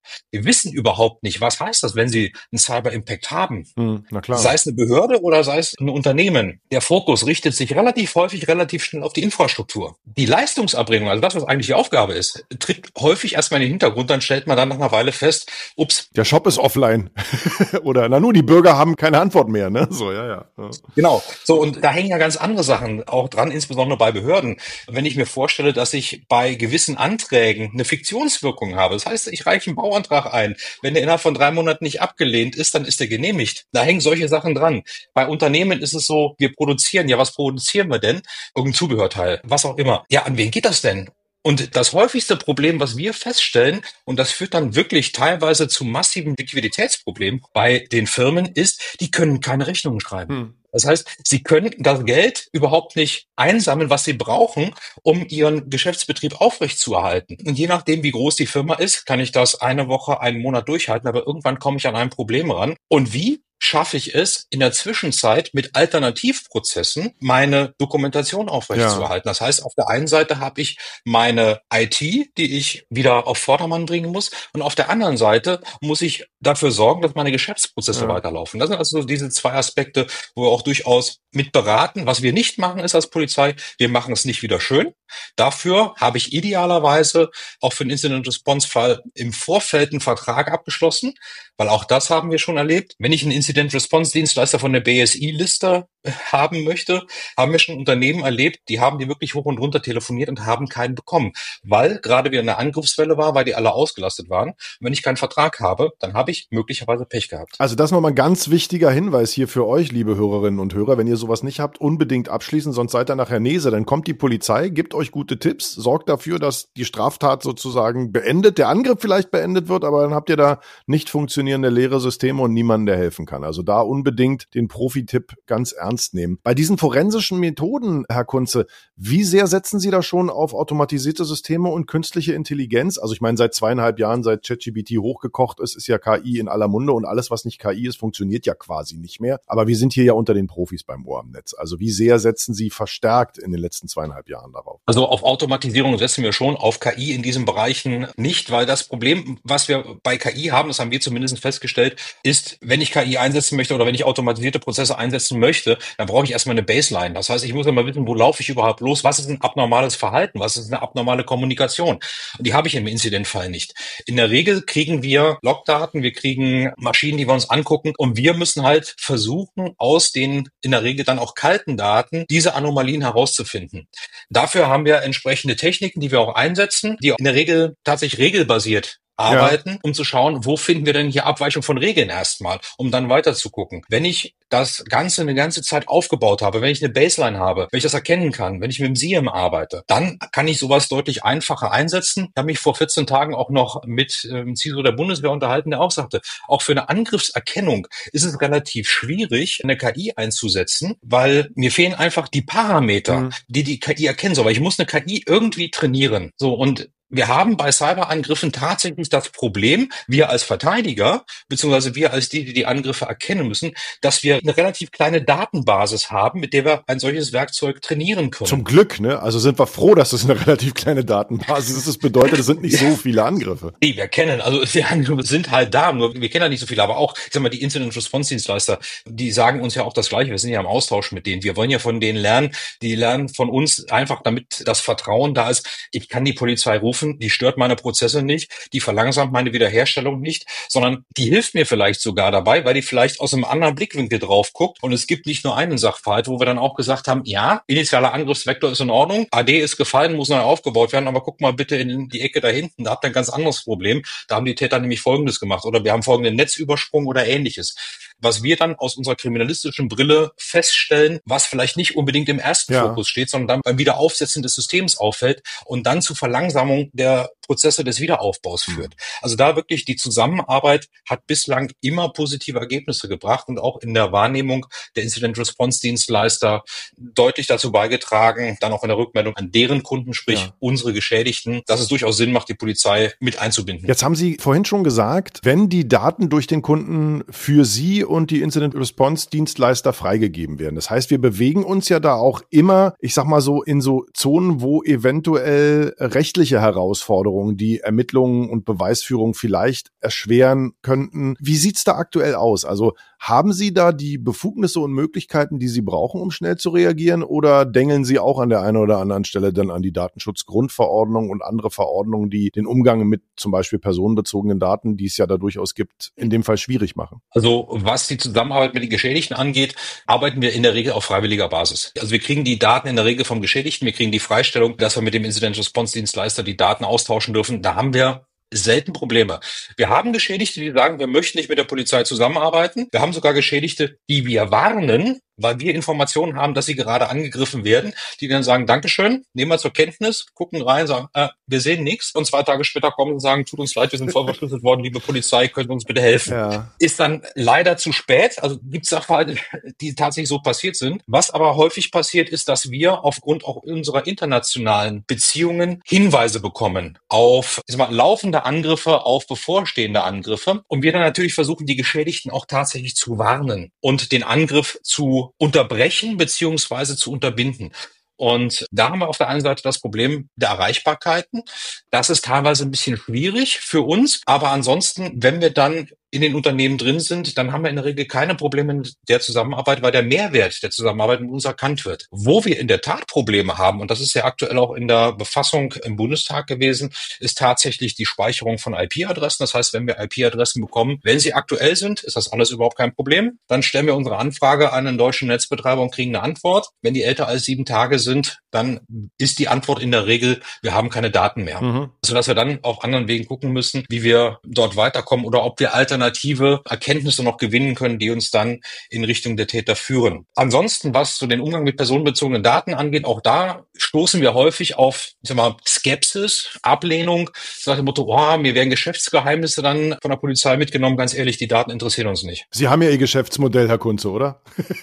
Wir wissen überhaupt nicht, was heißt das, wenn Sie einen Cyber-Impact haben. Na klar. Sei es eine Behörde oder sei es ein Unternehmen. Der Fokus richtet sich relativ häufig, relativ schnell auf die Infrastruktur. Die Leistungserbringung, also das, was eigentlich die Aufgabe ist, tritt häufig erstmal in den Hintergrund, dann stellt man dann nach einer Weile fest, ups. Der Shop ist offline. Oder, die Bürger haben keine Antwort mehr, ne? So, ja. Genau. So, und da hängen ja ganz andere Sachen auch dran, insbesondere bei Behörden. Wenn ich mir vorstelle, dass ich bei gewissen Anträgen eine Fiktionswirkung habe, das heißt, ich reiche einen Bauantrag ein. Wenn der innerhalb von 3 Monaten nicht abgelehnt ist, dann ist der genehmigt. Da hängen solche Sachen dran. Bei Unternehmen ist es so, wir produzieren. Ja, was produzieren wir denn? Irgendein Zubehörteil, was auch immer. Ja, an wen geht das denn? Und das häufigste Problem, was wir feststellen, und das führt dann wirklich teilweise zu massiven Liquiditätsproblemen bei den Firmen, ist, die können keine Rechnungen schreiben. Das heißt, sie können das Geld überhaupt nicht einsammeln, was sie brauchen, um ihren Geschäftsbetrieb aufrechtzuerhalten. Und je nachdem, wie groß die Firma ist, kann ich das eine Woche, einen Monat durchhalten, aber irgendwann komme ich an ein Problem ran. Und wie schaffe ich es, in der Zwischenzeit mit Alternativprozessen meine Dokumentation aufrechtzuerhalten? Das heißt, auf der einen Seite habe ich meine IT, die ich wieder auf Vordermann bringen muss, und auf der anderen Seite muss ich dafür sorgen, dass meine Geschäftsprozesse weiterlaufen. Das sind also diese 2 Aspekte, wo wir auch durchaus mit beraten. Was wir nicht machen, ist als Polizei, wir machen es nicht wieder schön. Dafür habe ich idealerweise auch für den Incident-Response-Fall im Vorfeld einen Vertrag abgeschlossen, weil auch das haben wir schon erlebt. Wenn ich einen Incident-Response-Dienstleister von der BSI-Liste haben möchte, haben wir schon Unternehmen erlebt, die haben die wirklich hoch und runter telefoniert und haben keinen bekommen, weil gerade wieder eine Angriffswelle war, weil die alle ausgelastet waren. Und wenn ich keinen Vertrag habe, dann habe ich möglicherweise Pech gehabt. Also das ist nochmal ein ganz wichtiger Hinweis hier für euch, liebe Hörerinnen und Hörer. Wenn ihr sowas nicht habt, unbedingt abschließen, sonst seid ihr nachher Nese. Dann kommt die Polizei, gibt euch gute Tipps, sorgt dafür, dass die Straftat sozusagen beendet, der Angriff vielleicht beendet wird, aber dann habt ihr da nicht funktionierende leere Systeme und niemanden, der helfen kann. Also da unbedingt den Profi-Tipp ganz ernst nehmen. Bei diesen forensischen Methoden, Herr Kunze, wie sehr setzen Sie da schon auf automatisierte Systeme und künstliche Intelligenz? Also ich meine, seit 2,5 Jahren, seit ChatGPT hochgekocht ist ja KI in aller Munde, und alles, was nicht KI ist, funktioniert ja quasi nicht mehr. Aber wir sind hier ja unter den Profis beim Ohr am Netz. Also wie sehr setzen Sie verstärkt in den letzten 2,5 Jahren darauf? Also auf Automatisierung setzen wir schon, auf KI in diesen Bereichen nicht, weil das Problem, was wir bei KI haben, das haben wir zumindest festgestellt, ist, wenn ich KI einsetzen möchte oder wenn ich automatisierte Prozesse einsetzen möchte, dann brauche ich erstmal eine Baseline. Das heißt, ich muss immer wissen, wo laufe ich überhaupt los, was ist ein abnormales Verhalten, was ist eine abnormale Kommunikation. Und die habe ich im Incidentfall nicht. In der Regel kriegen wir Logdaten, wir kriegen Maschinen, die wir uns angucken, und wir müssen halt versuchen, aus den in der Regel dann auch kalten Daten diese Anomalien herauszufinden. Dafür haben wir entsprechende Techniken, die wir auch einsetzen, die in der Regel tatsächlich regelbasiert arbeiten, um zu schauen, wo finden wir denn hier Abweichung von Regeln erstmal, um dann weiter zu gucken. Wenn ich das Ganze eine ganze Zeit aufgebaut habe, wenn ich eine Baseline habe, wenn ich das erkennen kann, wenn ich mit dem SIEM arbeite, dann kann ich sowas deutlich einfacher einsetzen. Ich habe mich vor 14 Tagen auch noch mit CISO der Bundeswehr unterhalten, der auch sagte, auch für eine Angriffserkennung ist es relativ schwierig, eine KI einzusetzen, weil mir fehlen einfach die Parameter, die KI erkennen soll. Weil ich muss eine KI irgendwie trainieren. So, und wir haben bei Cyberangriffen tatsächlich das Problem, wir als Verteidiger, beziehungsweise wir als die Angriffe erkennen müssen, dass wir eine relativ kleine Datenbasis haben, mit der wir ein solches Werkzeug trainieren können. Zum Glück, ne? Also sind wir froh, dass es eine relativ kleine Datenbasis ist. Das bedeutet, es sind nicht so viele Angriffe. Die wir kennen, also die Angriffe sind halt da, nur wir kennen ja nicht so viele, aber auch, ich sag mal, die Incident-Response-Dienstleister, die sagen uns ja auch das Gleiche, wir sind ja im Austausch mit denen, wir wollen ja von denen lernen, die lernen von uns einfach, damit das Vertrauen da ist, ich kann die Polizei rufen, die stört meine Prozesse nicht, die verlangsamt meine Wiederherstellung nicht, sondern die hilft mir vielleicht sogar dabei, weil die vielleicht aus einem anderen Blickwinkel drauf guckt. Und es gibt nicht nur einen Sachverhalt, wo wir dann auch gesagt haben, ja, initialer Angriffsvektor ist in Ordnung, AD ist gefallen, muss neu aufgebaut werden, aber guck mal bitte in die Ecke da hinten, da habt ihr ein ganz anderes Problem. Da haben die Täter nämlich Folgendes gemacht oder wir haben folgenden Netzübersprung oder Ähnliches. Was wir dann aus unserer kriminalistischen Brille feststellen, was vielleicht nicht unbedingt im ersten Fokus steht, sondern dann beim Wiederaufsetzen des Systems auffällt und dann zu Verlangsamung der Prozesse des Wiederaufbaus führt. Also da wirklich die Zusammenarbeit hat bislang immer positive Ergebnisse gebracht und auch in der Wahrnehmung der Incident-Response-Dienstleister deutlich dazu beigetragen, dann auch in der Rückmeldung an deren Kunden, sprich unsere Geschädigten, dass es durchaus Sinn macht, die Polizei mit einzubinden. Jetzt haben Sie vorhin schon gesagt, wenn die Daten durch den Kunden für Sie und die Incident-Response-Dienstleister freigegeben werden. Das heißt, wir bewegen uns ja da auch immer, ich sag mal so, in so Zonen, wo eventuell rechtliche Herausforderungen Herausforderungen, die Ermittlungen und Beweisführung vielleicht erschweren könnten. Wie sieht's da aktuell aus? Also haben Sie da die Befugnisse und Möglichkeiten, die Sie brauchen, um schnell zu reagieren, oder dengeln Sie auch an der einen oder anderen Stelle dann an die Datenschutzgrundverordnung und andere Verordnungen, die den Umgang mit zum Beispiel personenbezogenen Daten, die es ja da durchaus gibt, in dem Fall schwierig machen? Also was die Zusammenarbeit mit den Geschädigten angeht, arbeiten wir in der Regel auf freiwilliger Basis. Also wir kriegen die Daten in der Regel vom Geschädigten, wir kriegen die Freistellung, dass wir mit dem Incident Response Dienstleister die Daten austauschen dürfen. Da haben wir selten Probleme. Wir haben Geschädigte, die sagen, wir möchten nicht mit der Polizei zusammenarbeiten. Wir haben sogar Geschädigte, die wir warnen, weil wir Informationen haben, dass sie gerade angegriffen werden, die dann sagen, Dankeschön, nehmen wir zur Kenntnis, gucken rein, sagen, wir sehen nichts. Und 2 Tage später kommen und sagen, tut uns leid, wir sind voll verschlüsselt worden, liebe Polizei, könnt ihr uns bitte helfen. Ja. Ist dann leider zu spät. Also gibt es Sachverhalte, die tatsächlich so passiert sind. Was aber häufig passiert, ist, dass wir aufgrund auch unserer internationalen Beziehungen Hinweise bekommen auf laufende Angriffe, auf bevorstehende Angriffe. Und wir dann natürlich versuchen, die Geschädigten auch tatsächlich zu warnen und den Angriff zu unterbrechen beziehungsweise zu unterbinden. Und da haben wir auf der einen Seite das Problem der Erreichbarkeiten. Das ist teilweise ein bisschen schwierig für uns. Aber ansonsten, wenn wir dann in den Unternehmen drin sind, dann haben wir in der Regel keine Probleme mit der Zusammenarbeit, weil der Mehrwert der Zusammenarbeit mit uns erkannt wird. Wo wir in der Tat Probleme haben, und das ist ja aktuell auch in der Befassung im Bundestag gewesen, ist tatsächlich die Speicherung von IP-Adressen. Das heißt, wenn wir IP-Adressen bekommen, wenn sie aktuell sind, ist das alles überhaupt kein Problem. Dann stellen wir unsere Anfrage an einen deutschen Netzbetreiber und kriegen eine Antwort. Wenn die älter als 7 Tage sind, dann ist die Antwort in der Regel, wir haben keine Daten mehr. Sodass wir dann auf anderen Wegen gucken müssen, wie wir dort weiterkommen oder ob wir alternative Erkenntnisse noch gewinnen können, die uns dann in Richtung der Täter führen. Ansonsten, was so den Umgang mit personenbezogenen Daten angeht, auch da stoßen wir häufig auf, Skepsis, Ablehnung, so nach dem Motto, mir werden Geschäftsgeheimnisse dann von der Polizei mitgenommen. Ganz ehrlich, die Daten interessieren uns nicht. Sie haben ja Ihr Geschäftsmodell, Herr Kunze, oder?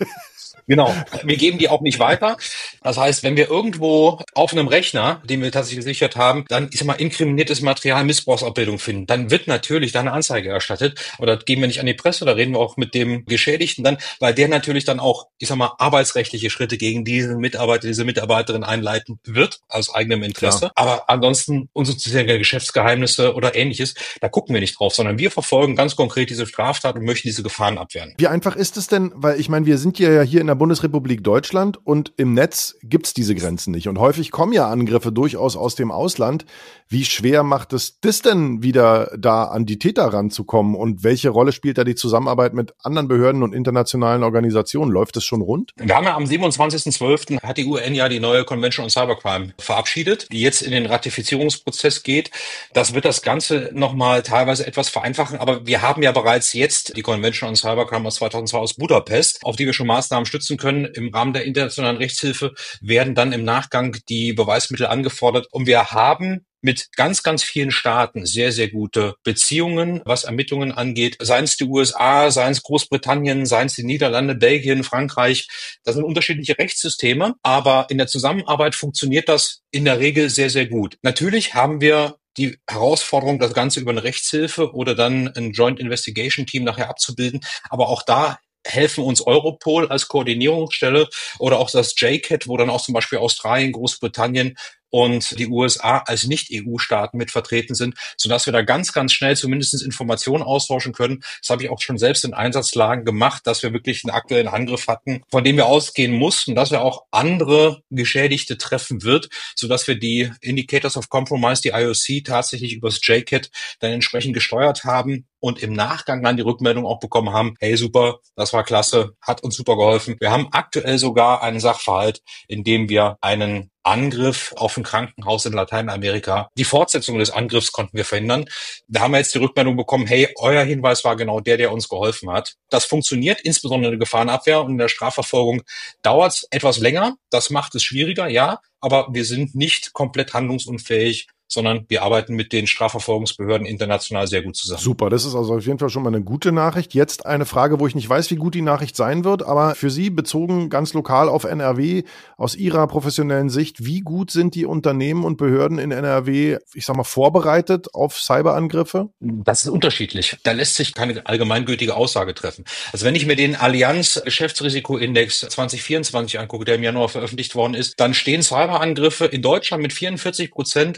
Genau, wir geben die auch nicht weiter. Das heißt, wenn wir irgendwo auf einem Rechner, den wir tatsächlich gesichert haben, dann inkriminiertes Material, Missbrauchsabbildung finden, dann wird natürlich da eine Anzeige erstattet. Aber das geben wir nicht an die Presse, da reden wir auch mit dem Geschädigten dann, weil der natürlich dann auch, arbeitsrechtliche Schritte gegen diesen Mitarbeiter, diese Mitarbeiterin einleiten wird, aus eigenem Interesse. Klar. Aber ansonsten unsere Geschäftsgeheimnisse oder Ähnliches, da gucken wir nicht drauf, sondern wir verfolgen ganz konkret diese Straftat und möchten diese Gefahren abwehren. Wie einfach ist es denn, weil ich meine, wir sind ja hier in der Bundesrepublik Deutschland und im Netz gibt's diese Grenzen nicht. Und häufig kommen ja Angriffe durchaus aus dem Ausland. Wie schwer macht es das denn wieder, da an die Täter ranzukommen? Und welche Rolle spielt da die Zusammenarbeit mit anderen Behörden und internationalen Organisationen? Läuft es schon rund? Wir haben ja am 27.12. hat die UN ja die neue Convention on Cybercrime verabschiedet, die jetzt in den Ratifizierungsprozess geht. Das wird das Ganze nochmal teilweise etwas vereinfachen. Aber wir haben ja bereits jetzt die Convention on Cybercrime aus 2002 aus Budapest, auf die wir schon Maßnahmen stützen können. Im Rahmen der internationalen Rechtshilfe werden dann im Nachgang die Beweismittel angefordert. Und wir haben mit ganz, ganz vielen Staaten sehr, sehr gute Beziehungen, was Ermittlungen angeht. Seien es die USA, seien es Großbritannien, seien es die Niederlande, Belgien, Frankreich. Das sind unterschiedliche Rechtssysteme, aber in der Zusammenarbeit funktioniert das in der Regel sehr, sehr gut. Natürlich haben wir die Herausforderung, das Ganze über eine Rechtshilfe oder dann ein Joint Investigation Team nachher abzubilden. Aber auch da helfen uns Europol als Koordinierungsstelle oder auch das JCAT, wo dann auch zum Beispiel Australien, Großbritannien und die USA als Nicht-EU-Staaten mit vertreten sind, sodass wir da ganz, ganz schnell zumindest Informationen austauschen können. Das habe ich auch schon selbst in Einsatzlagen gemacht, dass wir wirklich einen aktuellen Angriff hatten, von dem wir ausgehen mussten, dass er auch andere Geschädigte treffen wird, sodass wir die Indicators of Compromise, die IOC, tatsächlich übers JCAT dann entsprechend gesteuert haben und im Nachgang dann die Rückmeldung auch bekommen haben, hey super, das war klasse, hat uns super geholfen. Wir haben aktuell sogar einen Sachverhalt, in dem wir einen Angriff auf ein Krankenhaus in Lateinamerika. Die Fortsetzung des Angriffs konnten wir verhindern. Da haben wir jetzt die Rückmeldung bekommen, hey, euer Hinweis war genau der uns geholfen hat. Das funktioniert, insbesondere in der Gefahrenabwehr, und in der Strafverfolgung dauert es etwas länger. Das macht es schwieriger, ja, aber wir sind nicht komplett handlungsunfähig, sondern wir arbeiten mit den Strafverfolgungsbehörden international sehr gut zusammen. Super, das ist also auf jeden Fall schon mal eine gute Nachricht. Jetzt eine Frage, wo ich nicht weiß, wie gut die Nachricht sein wird, aber für Sie bezogen ganz lokal auf NRW, aus Ihrer professionellen Sicht, wie gut sind die Unternehmen und Behörden in NRW, vorbereitet auf Cyberangriffe? Das ist unterschiedlich. Da lässt sich keine allgemeingültige Aussage treffen. Also wenn ich mir den Allianz Geschäftsrisikoindex 2024 angucke, der im Januar veröffentlicht worden ist, dann stehen Cyberangriffe in Deutschland mit 44% an Risiko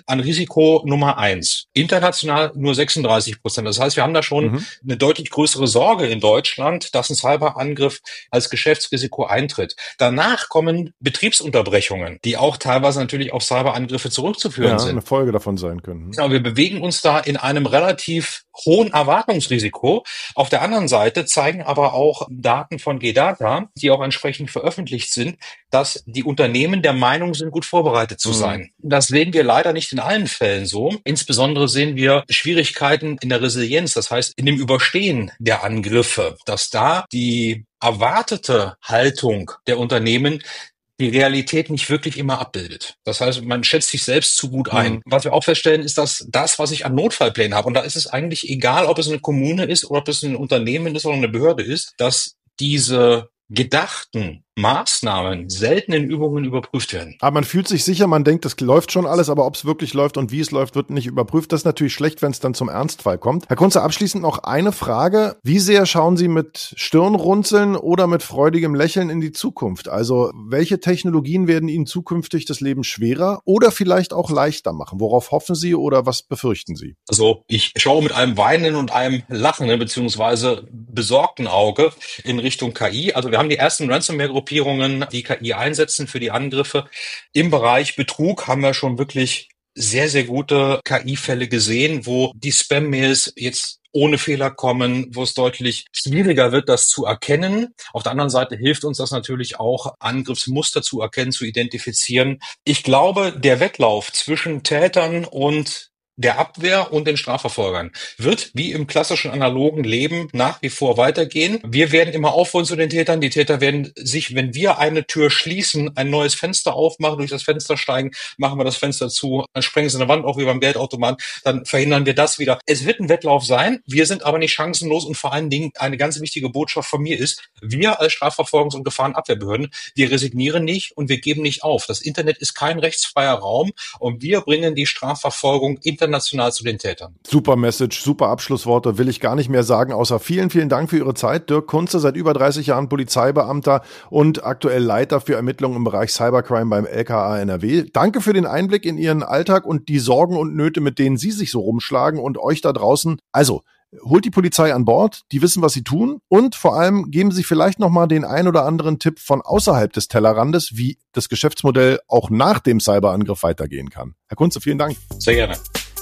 Risiko Nummer 1. International nur 36%. Das heißt, wir haben da schon eine deutlich größere Sorge in Deutschland, dass ein Cyberangriff als Geschäftsrisiko eintritt. Danach kommen Betriebsunterbrechungen, die auch teilweise natürlich auf Cyberangriffe zurückzuführen sind. Eine Folge davon sein können. Genau, wir bewegen uns da in einem relativ hohen Erwartungsrisiko. Auf der anderen Seite zeigen aber auch Daten von G-Data, die auch entsprechend veröffentlicht sind, dass die Unternehmen der Meinung sind, gut vorbereitet zu sein. Das sehen wir leider nicht in allen Fällen so. Insbesondere sehen wir Schwierigkeiten in der Resilienz, das heißt in dem Überstehen der Angriffe, dass da die erwartete Haltung der Unternehmen die Realität nicht wirklich immer abbildet. Das heißt, man schätzt sich selbst zu gut ein. Was wir auch feststellen, ist, dass das, was ich an Notfallplänen habe, und da ist es eigentlich egal, ob es eine Kommune ist oder ob es ein Unternehmen ist oder eine Behörde ist, dass diese gedachten Maßnahmen selten in Übungen überprüft werden. Aber man fühlt sich sicher, man denkt, das läuft schon alles, aber ob es wirklich läuft und wie es läuft, wird nicht überprüft. Das ist natürlich schlecht, wenn es dann zum Ernstfall kommt. Herr Kunze, abschließend noch eine Frage. Wie sehr schauen Sie mit Stirnrunzeln oder mit freudigem Lächeln in die Zukunft? Also, welche Technologien werden Ihnen zukünftig das Leben schwerer oder vielleicht auch leichter machen? Worauf hoffen Sie oder was befürchten Sie? Also, ich schaue mit einem weinenden und einem lachenden beziehungsweise besorgten Auge in Richtung KI. Also, wir haben die ersten Ransomware-Gruppierungen, die KI einsetzen für die Angriffe. Im Bereich Betrug haben wir schon wirklich sehr, sehr gute KI-Fälle gesehen, wo die Spam-Mails jetzt ohne Fehler kommen, wo es deutlich schwieriger wird, das zu erkennen. Auf der anderen Seite hilft uns das natürlich auch, Angriffsmuster zu erkennen, zu identifizieren. Ich glaube, der Wettlauf zwischen Tätern und der Abwehr und den Strafverfolgern wird wie im klassischen analogen Leben nach wie vor weitergehen. Wir werden immer aufholen zu den Tätern. Die Täter werden sich, wenn wir eine Tür schließen, ein neues Fenster aufmachen, durch das Fenster steigen, machen wir das Fenster zu, dann sprengen sie eine Wand auf wie beim Geldautomat, dann verhindern wir das wieder. Es wird ein Wettlauf sein. Wir sind aber nicht chancenlos und vor allen Dingen eine ganz wichtige Botschaft von mir ist, wir als Strafverfolgungs- und Gefahrenabwehrbehörden, wir resignieren nicht und wir geben nicht auf. Das Internet ist kein rechtsfreier Raum und wir bringen die Strafverfolgung international zu den Tätern. Super Message, super Abschlussworte, will ich gar nicht mehr sagen, außer vielen, vielen Dank für Ihre Zeit. Dirk Kunze, seit über 30 Jahren Polizeibeamter und aktuell Leiter für Ermittlungen im Bereich Cybercrime beim LKA NRW. Danke für den Einblick in Ihren Alltag und die Sorgen und Nöte, mit denen Sie sich so rumschlagen und euch da draußen. Also, holt die Polizei an Bord, die wissen, was sie tun und vor allem geben Sie vielleicht nochmal den ein oder anderen Tipp von außerhalb des Tellerrandes, wie das Geschäftsmodell auch nach dem Cyberangriff weitergehen kann. Herr Kunze, vielen Dank. Sehr gerne.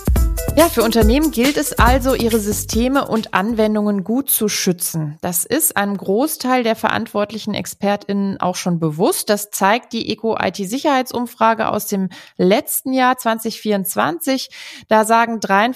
Ja, für Unternehmen gilt es also, ihre Systeme und Anwendungen gut zu schützen. Das ist einem Großteil der verantwortlichen ExpertInnen auch schon bewusst. Das zeigt die ECO-IT-Sicherheitsumfrage aus dem letzten Jahr 2024. Da sagen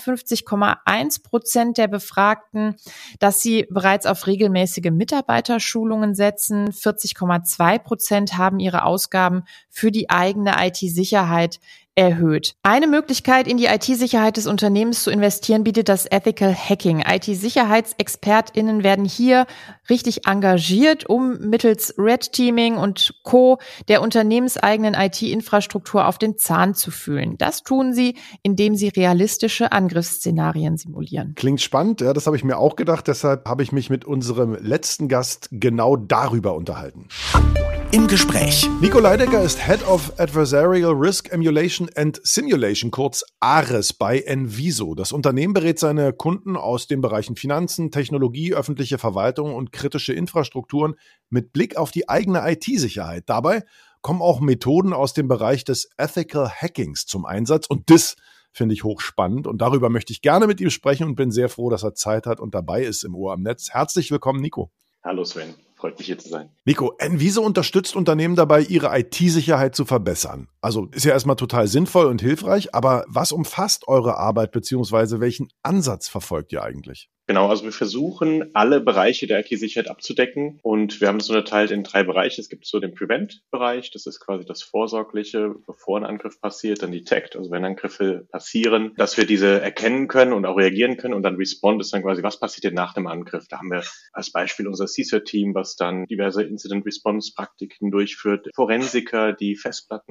53,1% der Befragten, dass sie bereits auf regelmäßige Mitarbeiterschulungen setzen. 40,2% haben ihre Ausgaben für die eigene IT-Sicherheit erhöht. Eine Möglichkeit, in die IT-Sicherheit des Unternehmens zu investieren, bietet das Ethical Hacking. IT-SicherheitsexpertInnen werden hier richtig engagiert, um mittels Red Teaming und Co. der unternehmenseigenen IT-Infrastruktur auf den Zahn zu fühlen. Das tun sie, indem sie realistische Angriffsszenarien simulieren. Klingt spannend, ja, das habe ich mir auch gedacht. Deshalb habe ich mich mit unserem letzten Gast genau darüber unterhalten. Im Gespräch. Nico Leidecker ist Head of Adversarial Risk Emulation and Simulation, kurz ARIS, bei Enviso. Das Unternehmen berät seine Kunden aus den Bereichen Finanzen, Technologie, öffentliche Verwaltung und kritische Infrastrukturen mit Blick auf die eigene IT-Sicherheit. Dabei kommen auch Methoden aus dem Bereich des Ethical Hackings zum Einsatz und das finde ich hochspannend und darüber möchte ich gerne mit ihm sprechen und bin sehr froh, dass er Zeit hat und dabei ist im Ohr am Netz. Herzlich willkommen, Nico. Hallo Sven, freut mich hier zu sein. Nico, Enviso unterstützt Unternehmen dabei, ihre IT-Sicherheit zu verbessern. Also ist ja erstmal total sinnvoll und hilfreich, aber was umfasst eure Arbeit beziehungsweise welchen Ansatz verfolgt ihr eigentlich? Genau, also wir versuchen, alle Bereiche der IT-Sicherheit abzudecken und wir haben es unterteilt in 3 Bereiche. Es gibt so den Prevent-Bereich, das ist quasi das Vorsorgliche, bevor ein Angriff passiert, dann Detect, also wenn Angriffe passieren, dass wir diese erkennen können und auch reagieren können und dann Respond ist dann quasi, was passiert denn nach dem Angriff? Da haben wir als Beispiel unser CISO-Team, was dann diverse Incident-Response-Praktiken durchführt, Forensiker, die Festplatten auseinander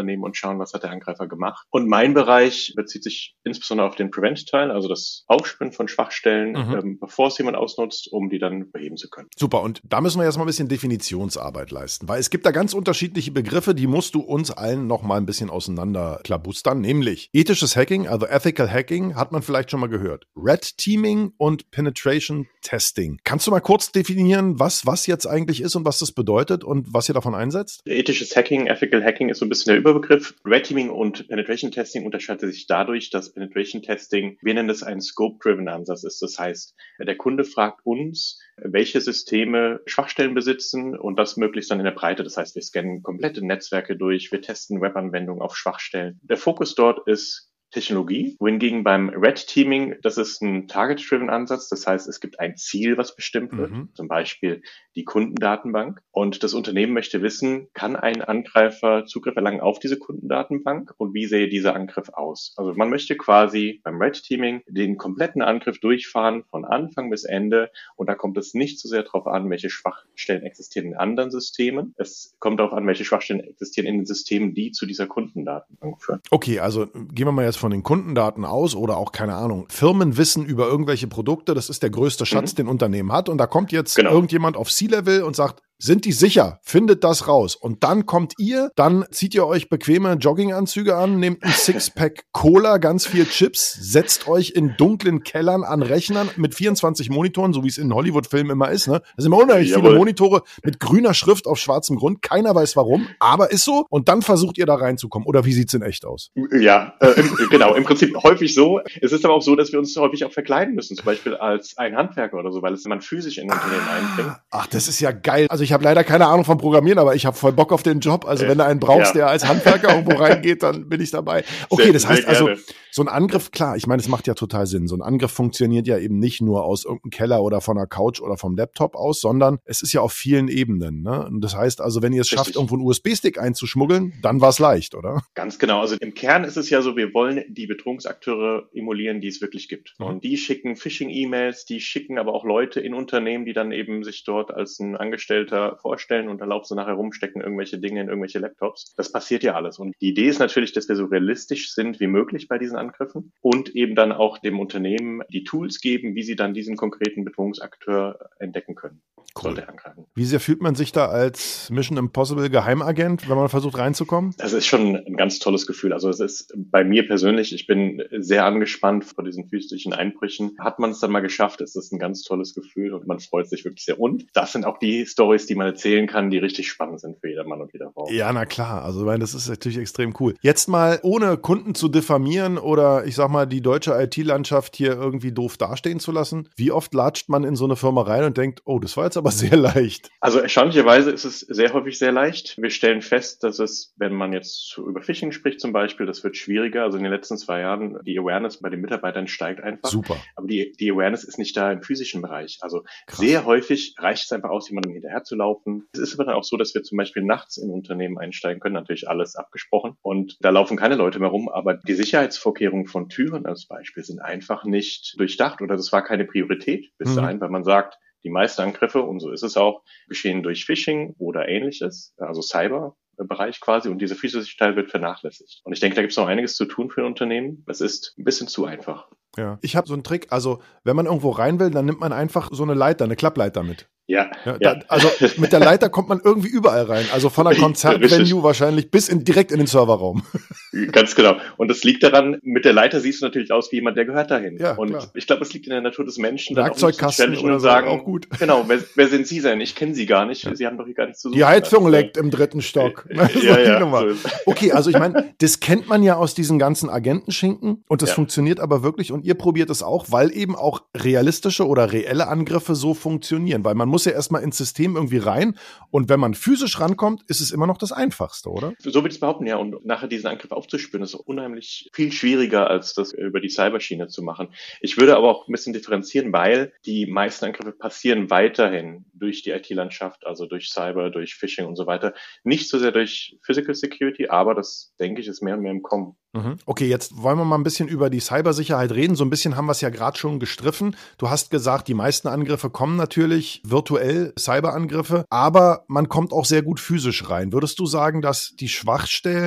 auseinandernehmen und schauen, was hat der Angreifer gemacht. Und mein Bereich bezieht sich insbesondere auf den Prevent-Teil, also das Aufspüren von Schwachstellen, bevor es jemand ausnutzt, um die dann beheben zu können. Super, und da müssen wir jetzt mal ein bisschen Definitionsarbeit leisten, weil es gibt da ganz unterschiedliche Begriffe, die musst du uns allen noch mal ein bisschen auseinanderklabustern, nämlich ethisches Hacking, also Ethical Hacking, hat man vielleicht schon mal gehört. Red Teaming und Penetration Testing. Kannst du mal kurz definieren, was jetzt eigentlich ist und was das bedeutet und was ihr davon einsetzt? Ethisches Hacking, Ethical Hacking ist so ein bisschen der Überbegriff. Red Teaming und Penetration Testing unterscheidet sich dadurch, dass Penetration Testing, wir nennen das einen Scope-Driven Ansatz ist. Das heißt, der Kunde fragt uns, welche Systeme Schwachstellen besitzen und das möglichst dann in der Breite. Das heißt, wir scannen komplette Netzwerke durch, wir testen Webanwendungen auf Schwachstellen. Der Fokus dort ist Technologie, wohingegen beim Red Teaming, das ist ein Target-Driven Ansatz. Das heißt, es gibt ein Ziel, was bestimmt wird, zum Beispiel die Kundendatenbank. Und das Unternehmen möchte wissen, kann ein Angreifer Zugriff erlangen auf diese Kundendatenbank und wie sähe dieser Angriff aus? Also man möchte quasi beim Red Teaming den kompletten Angriff durchfahren von Anfang bis Ende und da kommt es nicht so sehr darauf an, welche Schwachstellen existieren in anderen Systemen. Es kommt darauf an, welche Schwachstellen existieren in den Systemen, die zu dieser Kundendatenbank führen. Okay, also gehen wir mal jetzt von den Kundendaten aus oder auch, keine Ahnung, Firmenwissen über irgendwelche Produkte, das ist der größte Schatz, den Unternehmen hat und da kommt jetzt irgendjemand auf C-Level und sagt, sind die sicher? Findet das raus. Und dann kommt ihr, dann zieht ihr euch bequeme Jogginganzüge an, nehmt ein Sixpack Cola, ganz viel Chips, setzt euch in dunklen Kellern an Rechnern mit 24 Monitoren, so wie es in Hollywood-Filmen immer ist. Ne? Da sind immer unheimlich viele Monitore mit grüner Schrift auf schwarzem Grund. Keiner weiß warum, aber ist so. Und dann versucht ihr da reinzukommen. Oder wie sieht's in echt aus? Ja, genau. Im Prinzip häufig so. Es ist aber auch so, dass wir uns häufig auch verkleiden müssen, zum Beispiel als ein Handwerker oder so, weil es man physisch in ein Unternehmen einbringt. Ach, das ist ja geil. Also ich habe leider keine Ahnung vom Programmieren, aber ich habe voll Bock auf den Job. Also wenn du einen brauchst, der als Handwerker irgendwo reingeht, dann bin ich dabei. Okay, das heißt also, so ein Angriff, klar, ich meine, es macht ja total Sinn. So ein Angriff funktioniert ja eben nicht nur aus irgendeinem Keller oder von einer Couch oder vom Laptop aus, sondern es ist ja auf vielen Ebenen. Ne? Und das heißt also, wenn ihr es schafft, irgendwo einen USB-Stick einzuschmuggeln, dann war es leicht, oder? Ganz genau. Also im Kern ist es ja so, wir wollen die Bedrohungsakteure emulieren, die es wirklich gibt. Und die schicken Phishing-E-Mails, die schicken aber auch Leute in Unternehmen, die dann eben sich dort als ein Angestellter vorstellen und erlaubt so nachher rumstecken irgendwelche Dinge in irgendwelche Laptops. Das passiert ja alles. Und die Idee ist natürlich, dass wir so realistisch sind wie möglich bei diesen Angriffen und eben dann auch dem Unternehmen die Tools geben, wie sie dann diesen konkreten Bedrohungsakteur entdecken können. Cool. Wie sehr fühlt man sich da als Mission Impossible Geheimagent, wenn man versucht reinzukommen? Das ist schon ein ganz tolles Gefühl. Also es ist bei mir persönlich, ich bin sehr angespannt vor diesen physischen Einbrüchen. Hat man es dann mal geschafft, es ist ein ganz tolles Gefühl und man freut sich wirklich sehr. Und das sind auch die Stories, die man erzählen kann, die richtig spannend sind für jeder Mann und jeder Frau. Ja, na klar. Also das ist natürlich extrem cool. Jetzt mal, ohne Kunden zu diffamieren oder ich sag mal, die deutsche IT-Landschaft hier irgendwie doof dastehen zu lassen. Wie oft latscht man in so eine Firma rein und denkt, oh, das war jetzt aber sehr leicht? Also erstaunlicherweise ist es sehr häufig sehr leicht. Wir stellen fest, dass es, wenn man jetzt über Phishing spricht zum Beispiel, das wird schwieriger. Also in den letzten 2 Jahren, die Awareness bei den Mitarbeitern steigt einfach. Super. Aber die Awareness ist nicht da im physischen Bereich. Also sehr häufig reicht es einfach aus, jemandem hinterher zu laufen. Es ist aber dann auch so, dass wir zum Beispiel nachts in Unternehmen einsteigen können, natürlich alles abgesprochen. Und da laufen keine Leute mehr rum, aber die Sicherheitsvorkehrungen von Türen als Beispiel sind einfach nicht durchdacht oder das war keine Priorität bis dahin, weil man sagt, die meisten Angriffe, und so ist es auch, geschehen durch Phishing oder Ähnliches, also Cyberbereich quasi, und dieser physische Teil wird vernachlässigt. Und ich denke, da gibt es noch einiges zu tun für ein Unternehmen. Es ist ein bisschen zu einfach. Ja. Ich habe so einen Trick, also wenn man irgendwo rein will, dann nimmt man einfach so eine Leiter, eine Klappleiter mit. Ja. Also mit der Leiter kommt man irgendwie überall rein. Also von einer Konzertvenue wahrscheinlich bis direkt in den Serverraum. Ganz genau. Und das liegt daran, mit der Leiter siehst du natürlich aus wie jemand, der gehört dahin. Ja, und klar. Ich glaube, es liegt in der Natur des Menschen. Werkzeugkasten und sagen, auch gut. Genau, wer sind Sie denn? Ich kenne Sie gar nicht. Ja. Sie haben doch hier gar nichts zu suchen. Die Heizung leckt im 3. Stock. So okay, also ich meine, das kennt man ja aus diesen ganzen Agentenschinken und das funktioniert aber wirklich und ihr probiert es auch, weil eben auch realistische oder reelle Angriffe so funktionieren, weil man muss ja erstmal ins System irgendwie rein und wenn man physisch rankommt, ist es immer noch das Einfachste, oder? So würde ich es behaupten, ja. Und nachher diesen Angriff aufzuspüren, ist unheimlich viel schwieriger, als das über die Cyberschiene zu machen. Ich würde aber auch ein bisschen differenzieren, weil die meisten Angriffe passieren weiterhin durch die IT-Landschaft, also durch Cyber, durch Phishing und so weiter. Nicht so sehr durch Physical Security, aber das, denke ich, ist mehr und mehr im Kommen. Okay, jetzt wollen wir mal ein bisschen über die Cybersicherheit reden. So ein bisschen haben wir es ja gerade schon gestriffen. Du hast gesagt, die meisten Angriffe kommen natürlich virtuell, Cyberangriffe, aber man kommt auch sehr gut physisch rein. Würdest du sagen, dass die Schwachstellen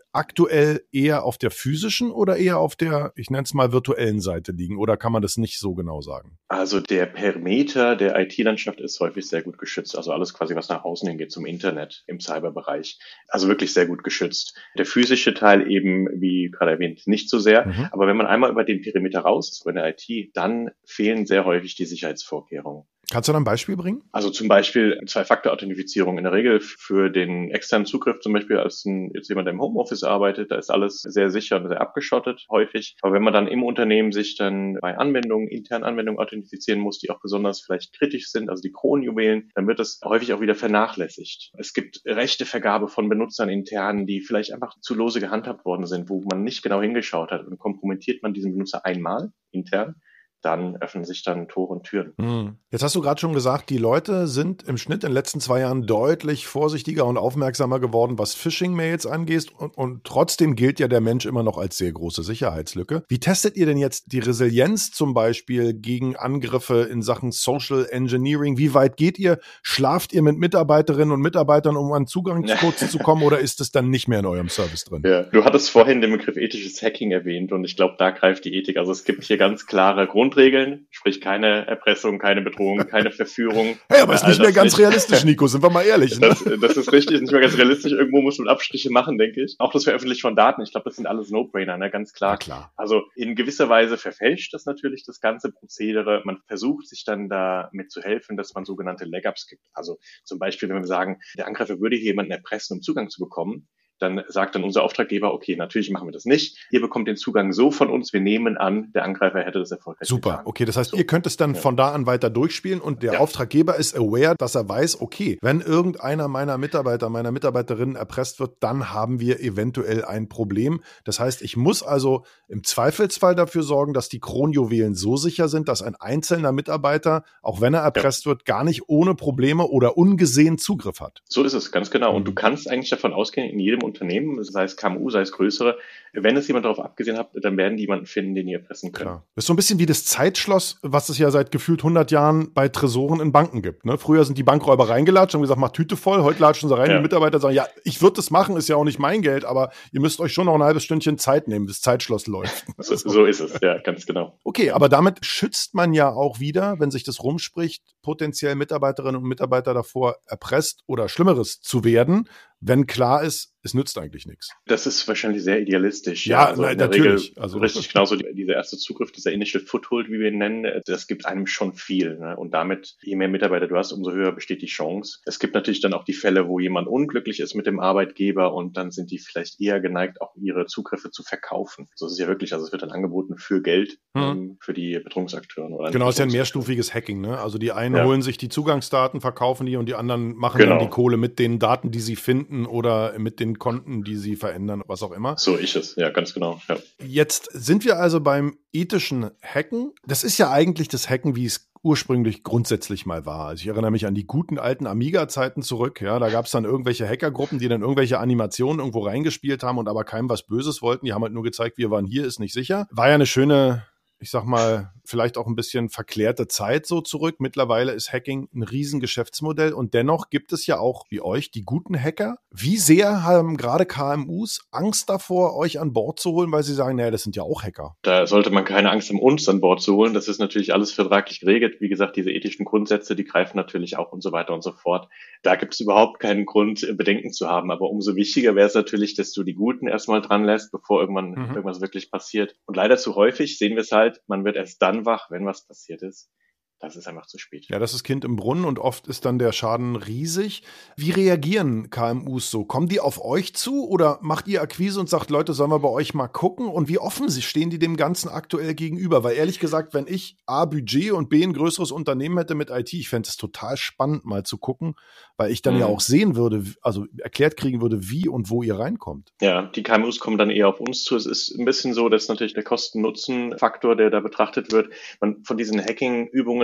aktuell eher auf der physischen oder eher auf der, ich nenne es mal, virtuellen Seite liegen? Oder kann man das nicht so genau sagen? Also der Perimeter der IT-Landschaft ist häufig sehr gut geschützt. Also alles quasi, was nach außen hingeht zum Internet im Cyberbereich. Also wirklich sehr gut geschützt. Der physische Teil eben, wie gerade erwähnt, nicht so sehr. Aber wenn man einmal über den Perimeter raus ist, über der IT, dann fehlen sehr häufig die Sicherheitsvorkehrungen. Kannst du da ein Beispiel bringen? Also zum Beispiel Zwei-Faktor-Authentifizierung in der Regel für den externen Zugriff, zum Beispiel als jetzt jemand, der im Homeoffice arbeitet, da ist alles sehr sicher und sehr abgeschottet häufig. Aber wenn man dann im Unternehmen sich dann bei Anwendungen, internen Anwendungen authentifizieren muss, die auch besonders vielleicht kritisch sind, also die Kronjuwelen, dann wird das häufig auch wieder vernachlässigt. Es gibt Rechtevergabe von Benutzern intern, die vielleicht einfach zu lose gehandhabt worden sind, wo man nicht genau hingeschaut hat, und kompromittiert man diesen Benutzer einmal intern, dann öffnen sich dann Tore und Türen. Jetzt hast du gerade schon gesagt, die Leute sind im Schnitt in den letzten 2 Jahren deutlich vorsichtiger und aufmerksamer geworden, was Phishing-Mails angeht. Und trotzdem gilt ja der Mensch immer noch als sehr große Sicherheitslücke. Wie testet ihr denn jetzt die Resilienz zum Beispiel gegen Angriffe in Sachen Social Engineering? Wie weit geht ihr? Schlaft ihr mit Mitarbeiterinnen und Mitarbeitern, um an Zugangscodes zu kommen, oder ist es dann nicht mehr in eurem Service drin? Ja, du hattest vorhin den Begriff ethisches Hacking erwähnt, und ich glaube, da greift die Ethik. Also es gibt hier ganz klare Grundregeln, sprich keine Erpressung, keine Bedrohung, keine Verführung. Hey, aber ist nicht mehr ganz realistisch, Nico, sind wir mal ehrlich. Ne? Das ist richtig, nicht mehr ganz realistisch. Irgendwo muss man Abstriche machen, denke ich. Auch das Veröffentlichen von Daten, ich glaube, das sind alles No-Brainer, ne? Ganz klar. Ja, klar. Also in gewisser Weise verfälscht das natürlich das ganze Prozedere. Man versucht sich dann damit zu helfen, dass man sogenannte Leg-Ups gibt. Also zum Beispiel, wenn wir sagen, der Angreifer würde hier jemanden erpressen, um Zugang zu bekommen, dann sagt dann unser Auftraggeber, okay, natürlich machen wir das nicht. Ihr bekommt den Zugang so von uns. Wir nehmen an, der Angreifer hätte das erfolgreich Super, getan. okay, das heißt, ihr könnt es dann von da an weiter durchspielen, und der Auftraggeber ist aware, dass er weiß, okay, wenn irgendeiner meiner Mitarbeiter, meiner Mitarbeiterinnen erpresst wird, dann haben wir eventuell ein Problem. Das heißt, ich muss also im Zweifelsfall dafür sorgen, dass die Kronjuwelen so sicher sind, dass ein einzelner Mitarbeiter, auch wenn er erpresst wird, gar nicht ohne Probleme oder ungesehen Zugriff hat. So ist es, ganz genau. Und du kannst eigentlich davon ausgehen, in jedem Unternehmen, sei es KMU, sei es größere, wenn es jemand darauf abgesehen hat, dann werden die jemanden finden, den ihr erpressen könnt. Klar. Das ist so ein bisschen wie das Zeitschloss, was es ja seit gefühlt 100 Jahren bei Tresoren in Banken gibt. Ne? Früher sind die Bankräuber reingelatscht und gesagt, mach Tüte voll. Heute latschen sie rein, die Mitarbeiter sagen, ja, ich würde das machen, ist ja auch nicht mein Geld, aber ihr müsst euch schon noch ein halbes Stündchen Zeit nehmen, bis Zeitschloss läuft. So ist es, ja, ganz genau. Okay, aber damit schützt man ja auch wieder, wenn sich das rumspricht, potenziell Mitarbeiterinnen und Mitarbeiter davor, erpresst oder Schlimmeres zu werden, wenn klar ist, es nützt eigentlich nichts. Das ist wahrscheinlich sehr idealistisch. Ja, also in natürlich. Der Regel, richtig genauso dieser erste Zugriff, dieser Initial Foothold, wie wir ihn nennen, das gibt einem schon viel. Ne? Und damit, je mehr Mitarbeiter du hast, umso höher besteht die Chance. Es gibt natürlich dann auch die Fälle, wo jemand unglücklich ist mit dem Arbeitgeber, und dann sind die vielleicht eher geneigt, auch ihre Zugriffe zu verkaufen. So ist es ja wirklich. Also es wird dann angeboten für Geld für die Bedrohungsakteuren. Oder genau, es ist ja ein mehrstufiges Hacking. Ne? Also die einen holen sich die Zugangsdaten, verkaufen die, und die anderen machen dann die Kohle mit den Daten, die sie finden, oder mit den Konten, die sie verändern, was auch immer. So ist es, ja, ganz genau. Ja. Jetzt sind wir also beim ethischen Hacken. Das ist ja eigentlich das Hacken, wie es ursprünglich grundsätzlich mal war. Also ich erinnere mich an die guten alten Amiga-Zeiten zurück. Ja, da gab es dann irgendwelche Hackergruppen, die dann irgendwelche Animationen irgendwo reingespielt haben und aber keinem was Böses wollten. Die haben halt nur gezeigt, wir waren hier, ist nicht sicher. War ja eine schöne, ich sag mal, vielleicht auch ein bisschen verklärte Zeit so zurück. Mittlerweile ist Hacking ein Riesengeschäftsmodell, und dennoch gibt es ja auch, wie euch, die guten Hacker. Wie sehr haben gerade KMUs Angst davor, euch an Bord zu holen, weil sie sagen, naja, das sind ja auch Hacker? Da sollte man keine Angst haben, uns an Bord zu holen. Das ist natürlich alles vertraglich geregelt. Wie gesagt, diese ethischen Grundsätze, die greifen natürlich auch und so weiter und so fort. Da gibt es überhaupt keinen Grund, Bedenken zu haben. Aber umso wichtiger wäre es natürlich, dass du die Guten erstmal dran lässt, bevor irgendwas wirklich passiert. Und leider zu häufig sehen wir es halt, man wird erst dann wach, wenn was passiert ist. Das ist einfach zu spät. Ja, das ist Kind im Brunnen, und oft ist dann der Schaden riesig. Wie reagieren KMUs so? Kommen die auf euch zu, oder macht ihr Akquise und sagt, Leute, sollen wir bei euch mal gucken? Und wie offen stehen die dem Ganzen aktuell gegenüber? Weil ehrlich gesagt, wenn ich A, Budget und B, ein größeres Unternehmen hätte mit IT, ich fände es total spannend mal zu gucken, weil ich dann ja auch sehen würde, also erklärt kriegen würde, wie und wo ihr reinkommt. Ja, die KMUs kommen dann eher auf uns zu. Es ist ein bisschen so, dass natürlich der Kosten-Nutzen-Faktor, der da betrachtet wird, von diesen Hacking-Übungen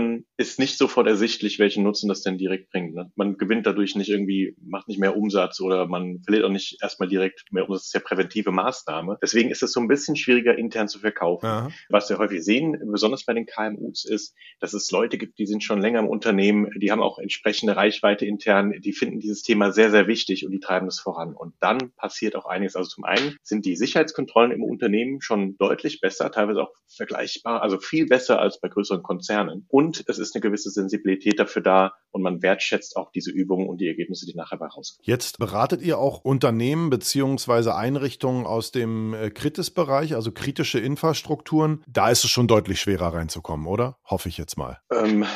Unternehmen ist nicht sofort ersichtlich, welchen Nutzen das denn direkt bringt. Ne? Man gewinnt dadurch nicht irgendwie, macht nicht mehr Umsatz oder man verliert auch nicht erstmal direkt mehr Umsatz. Das ist ja präventive Maßnahme. Deswegen ist es so ein bisschen schwieriger, intern zu verkaufen. Aha. Was wir häufig sehen, besonders bei den KMUs, ist, dass es Leute gibt, die sind schon länger im Unternehmen, die haben auch entsprechende Reichweite intern, die finden dieses Thema sehr, sehr wichtig und die treiben es voran. Und dann passiert auch einiges. Also zum einen sind die Sicherheitskontrollen im Unternehmen schon deutlich besser, teilweise auch vergleichbar, also viel besser als bei größeren Konzernen. Und es ist eine gewisse Sensibilität dafür da und man wertschätzt auch diese Übungen und die Ergebnisse, die nachher bei rauskommen. Jetzt beratet ihr auch Unternehmen beziehungsweise Einrichtungen aus dem Kritis-Bereich, also kritische Infrastrukturen. Da ist es schon deutlich schwerer reinzukommen, oder? Hoffe ich jetzt mal.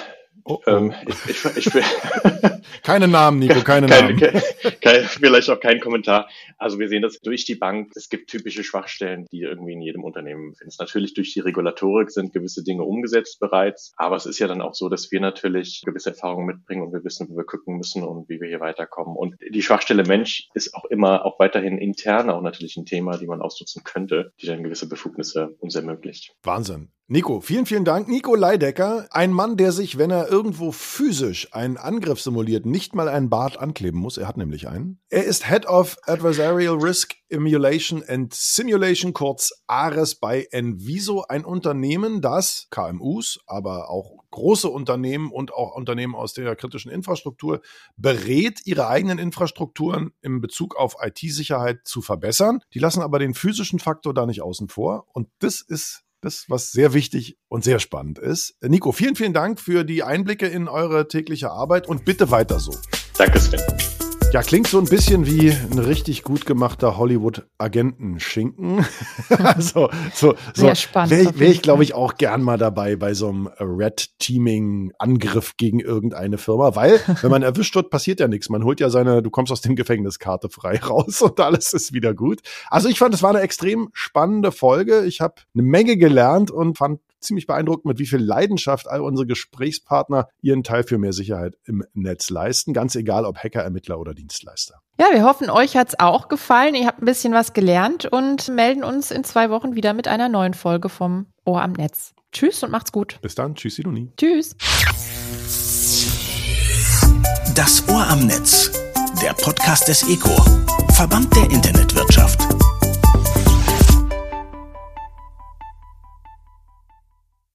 Keine Namen, Nico, keine Namen. Vielleicht auch kein Kommentar. Also wir sehen das durch die Bank. Es gibt typische Schwachstellen, die irgendwie in jedem Unternehmen findest. Natürlich durch die Regulatorik sind gewisse Dinge umgesetzt bereits. Aber es ist ja dann auch so, dass wir natürlich gewisse Erfahrungen mitbringen und wir wissen, wo wir gucken müssen und wie wir hier weiterkommen. Und die Schwachstelle Mensch ist auch immer, auch weiterhin intern auch natürlich ein Thema, die man ausnutzen könnte, die dann gewisse Befugnisse uns ermöglicht. Wahnsinn. Nico, vielen, vielen Dank. Nico Leidecker, ein Mann, der sich, wenn er irgendwo physisch einen Angriff simuliert, nicht mal einen Bart ankleben muss. Er hat nämlich einen. Er ist Head of Adversarial Risk Emulation and Simulation, kurz ARES bei Enviso, ein Unternehmen, das KMUs, aber auch große Unternehmen und auch Unternehmen aus der kritischen Infrastruktur berät, ihre eigenen Infrastrukturen in Bezug auf IT-Sicherheit zu verbessern. Die lassen aber den physischen Faktor da nicht außen vor. Und das ist das, was sehr wichtig und sehr spannend ist. Nico, vielen, vielen Dank für die Einblicke in eure tägliche Arbeit und bitte weiter so. Danke, Sven. Ja, klingt so ein bisschen wie ein richtig gut gemachter Hollywood-Agentenschinken. Also, sehr spannend. Wäre ich, glaube ich, auch gern mal dabei bei so einem Red-Teaming-Angriff gegen irgendeine Firma, weil, wenn man erwischt wird, passiert ja nichts. Man holt ja du kommst aus dem Gefängniskarte frei raus und alles ist wieder gut. Also ich fand, es war eine extrem spannende Folge. Ich habe eine Menge gelernt und fand ziemlich beeindruckend, mit wie viel Leidenschaft all unsere Gesprächspartner ihren Teil für mehr Sicherheit im Netz leisten. Ganz egal, ob Hacker, Ermittler oder Dienstleister. Ja, wir hoffen, euch hat's auch gefallen. Ihr habt ein bisschen was gelernt und melden uns in 2 Wochen wieder mit einer neuen Folge vom Ohr am Netz. Tschüss und macht's gut. Bis dann. Tschüss, Sidonie. Tschüss. Das Ohr am Netz. Der Podcast des ECO, Verband der Internetwirtschaft.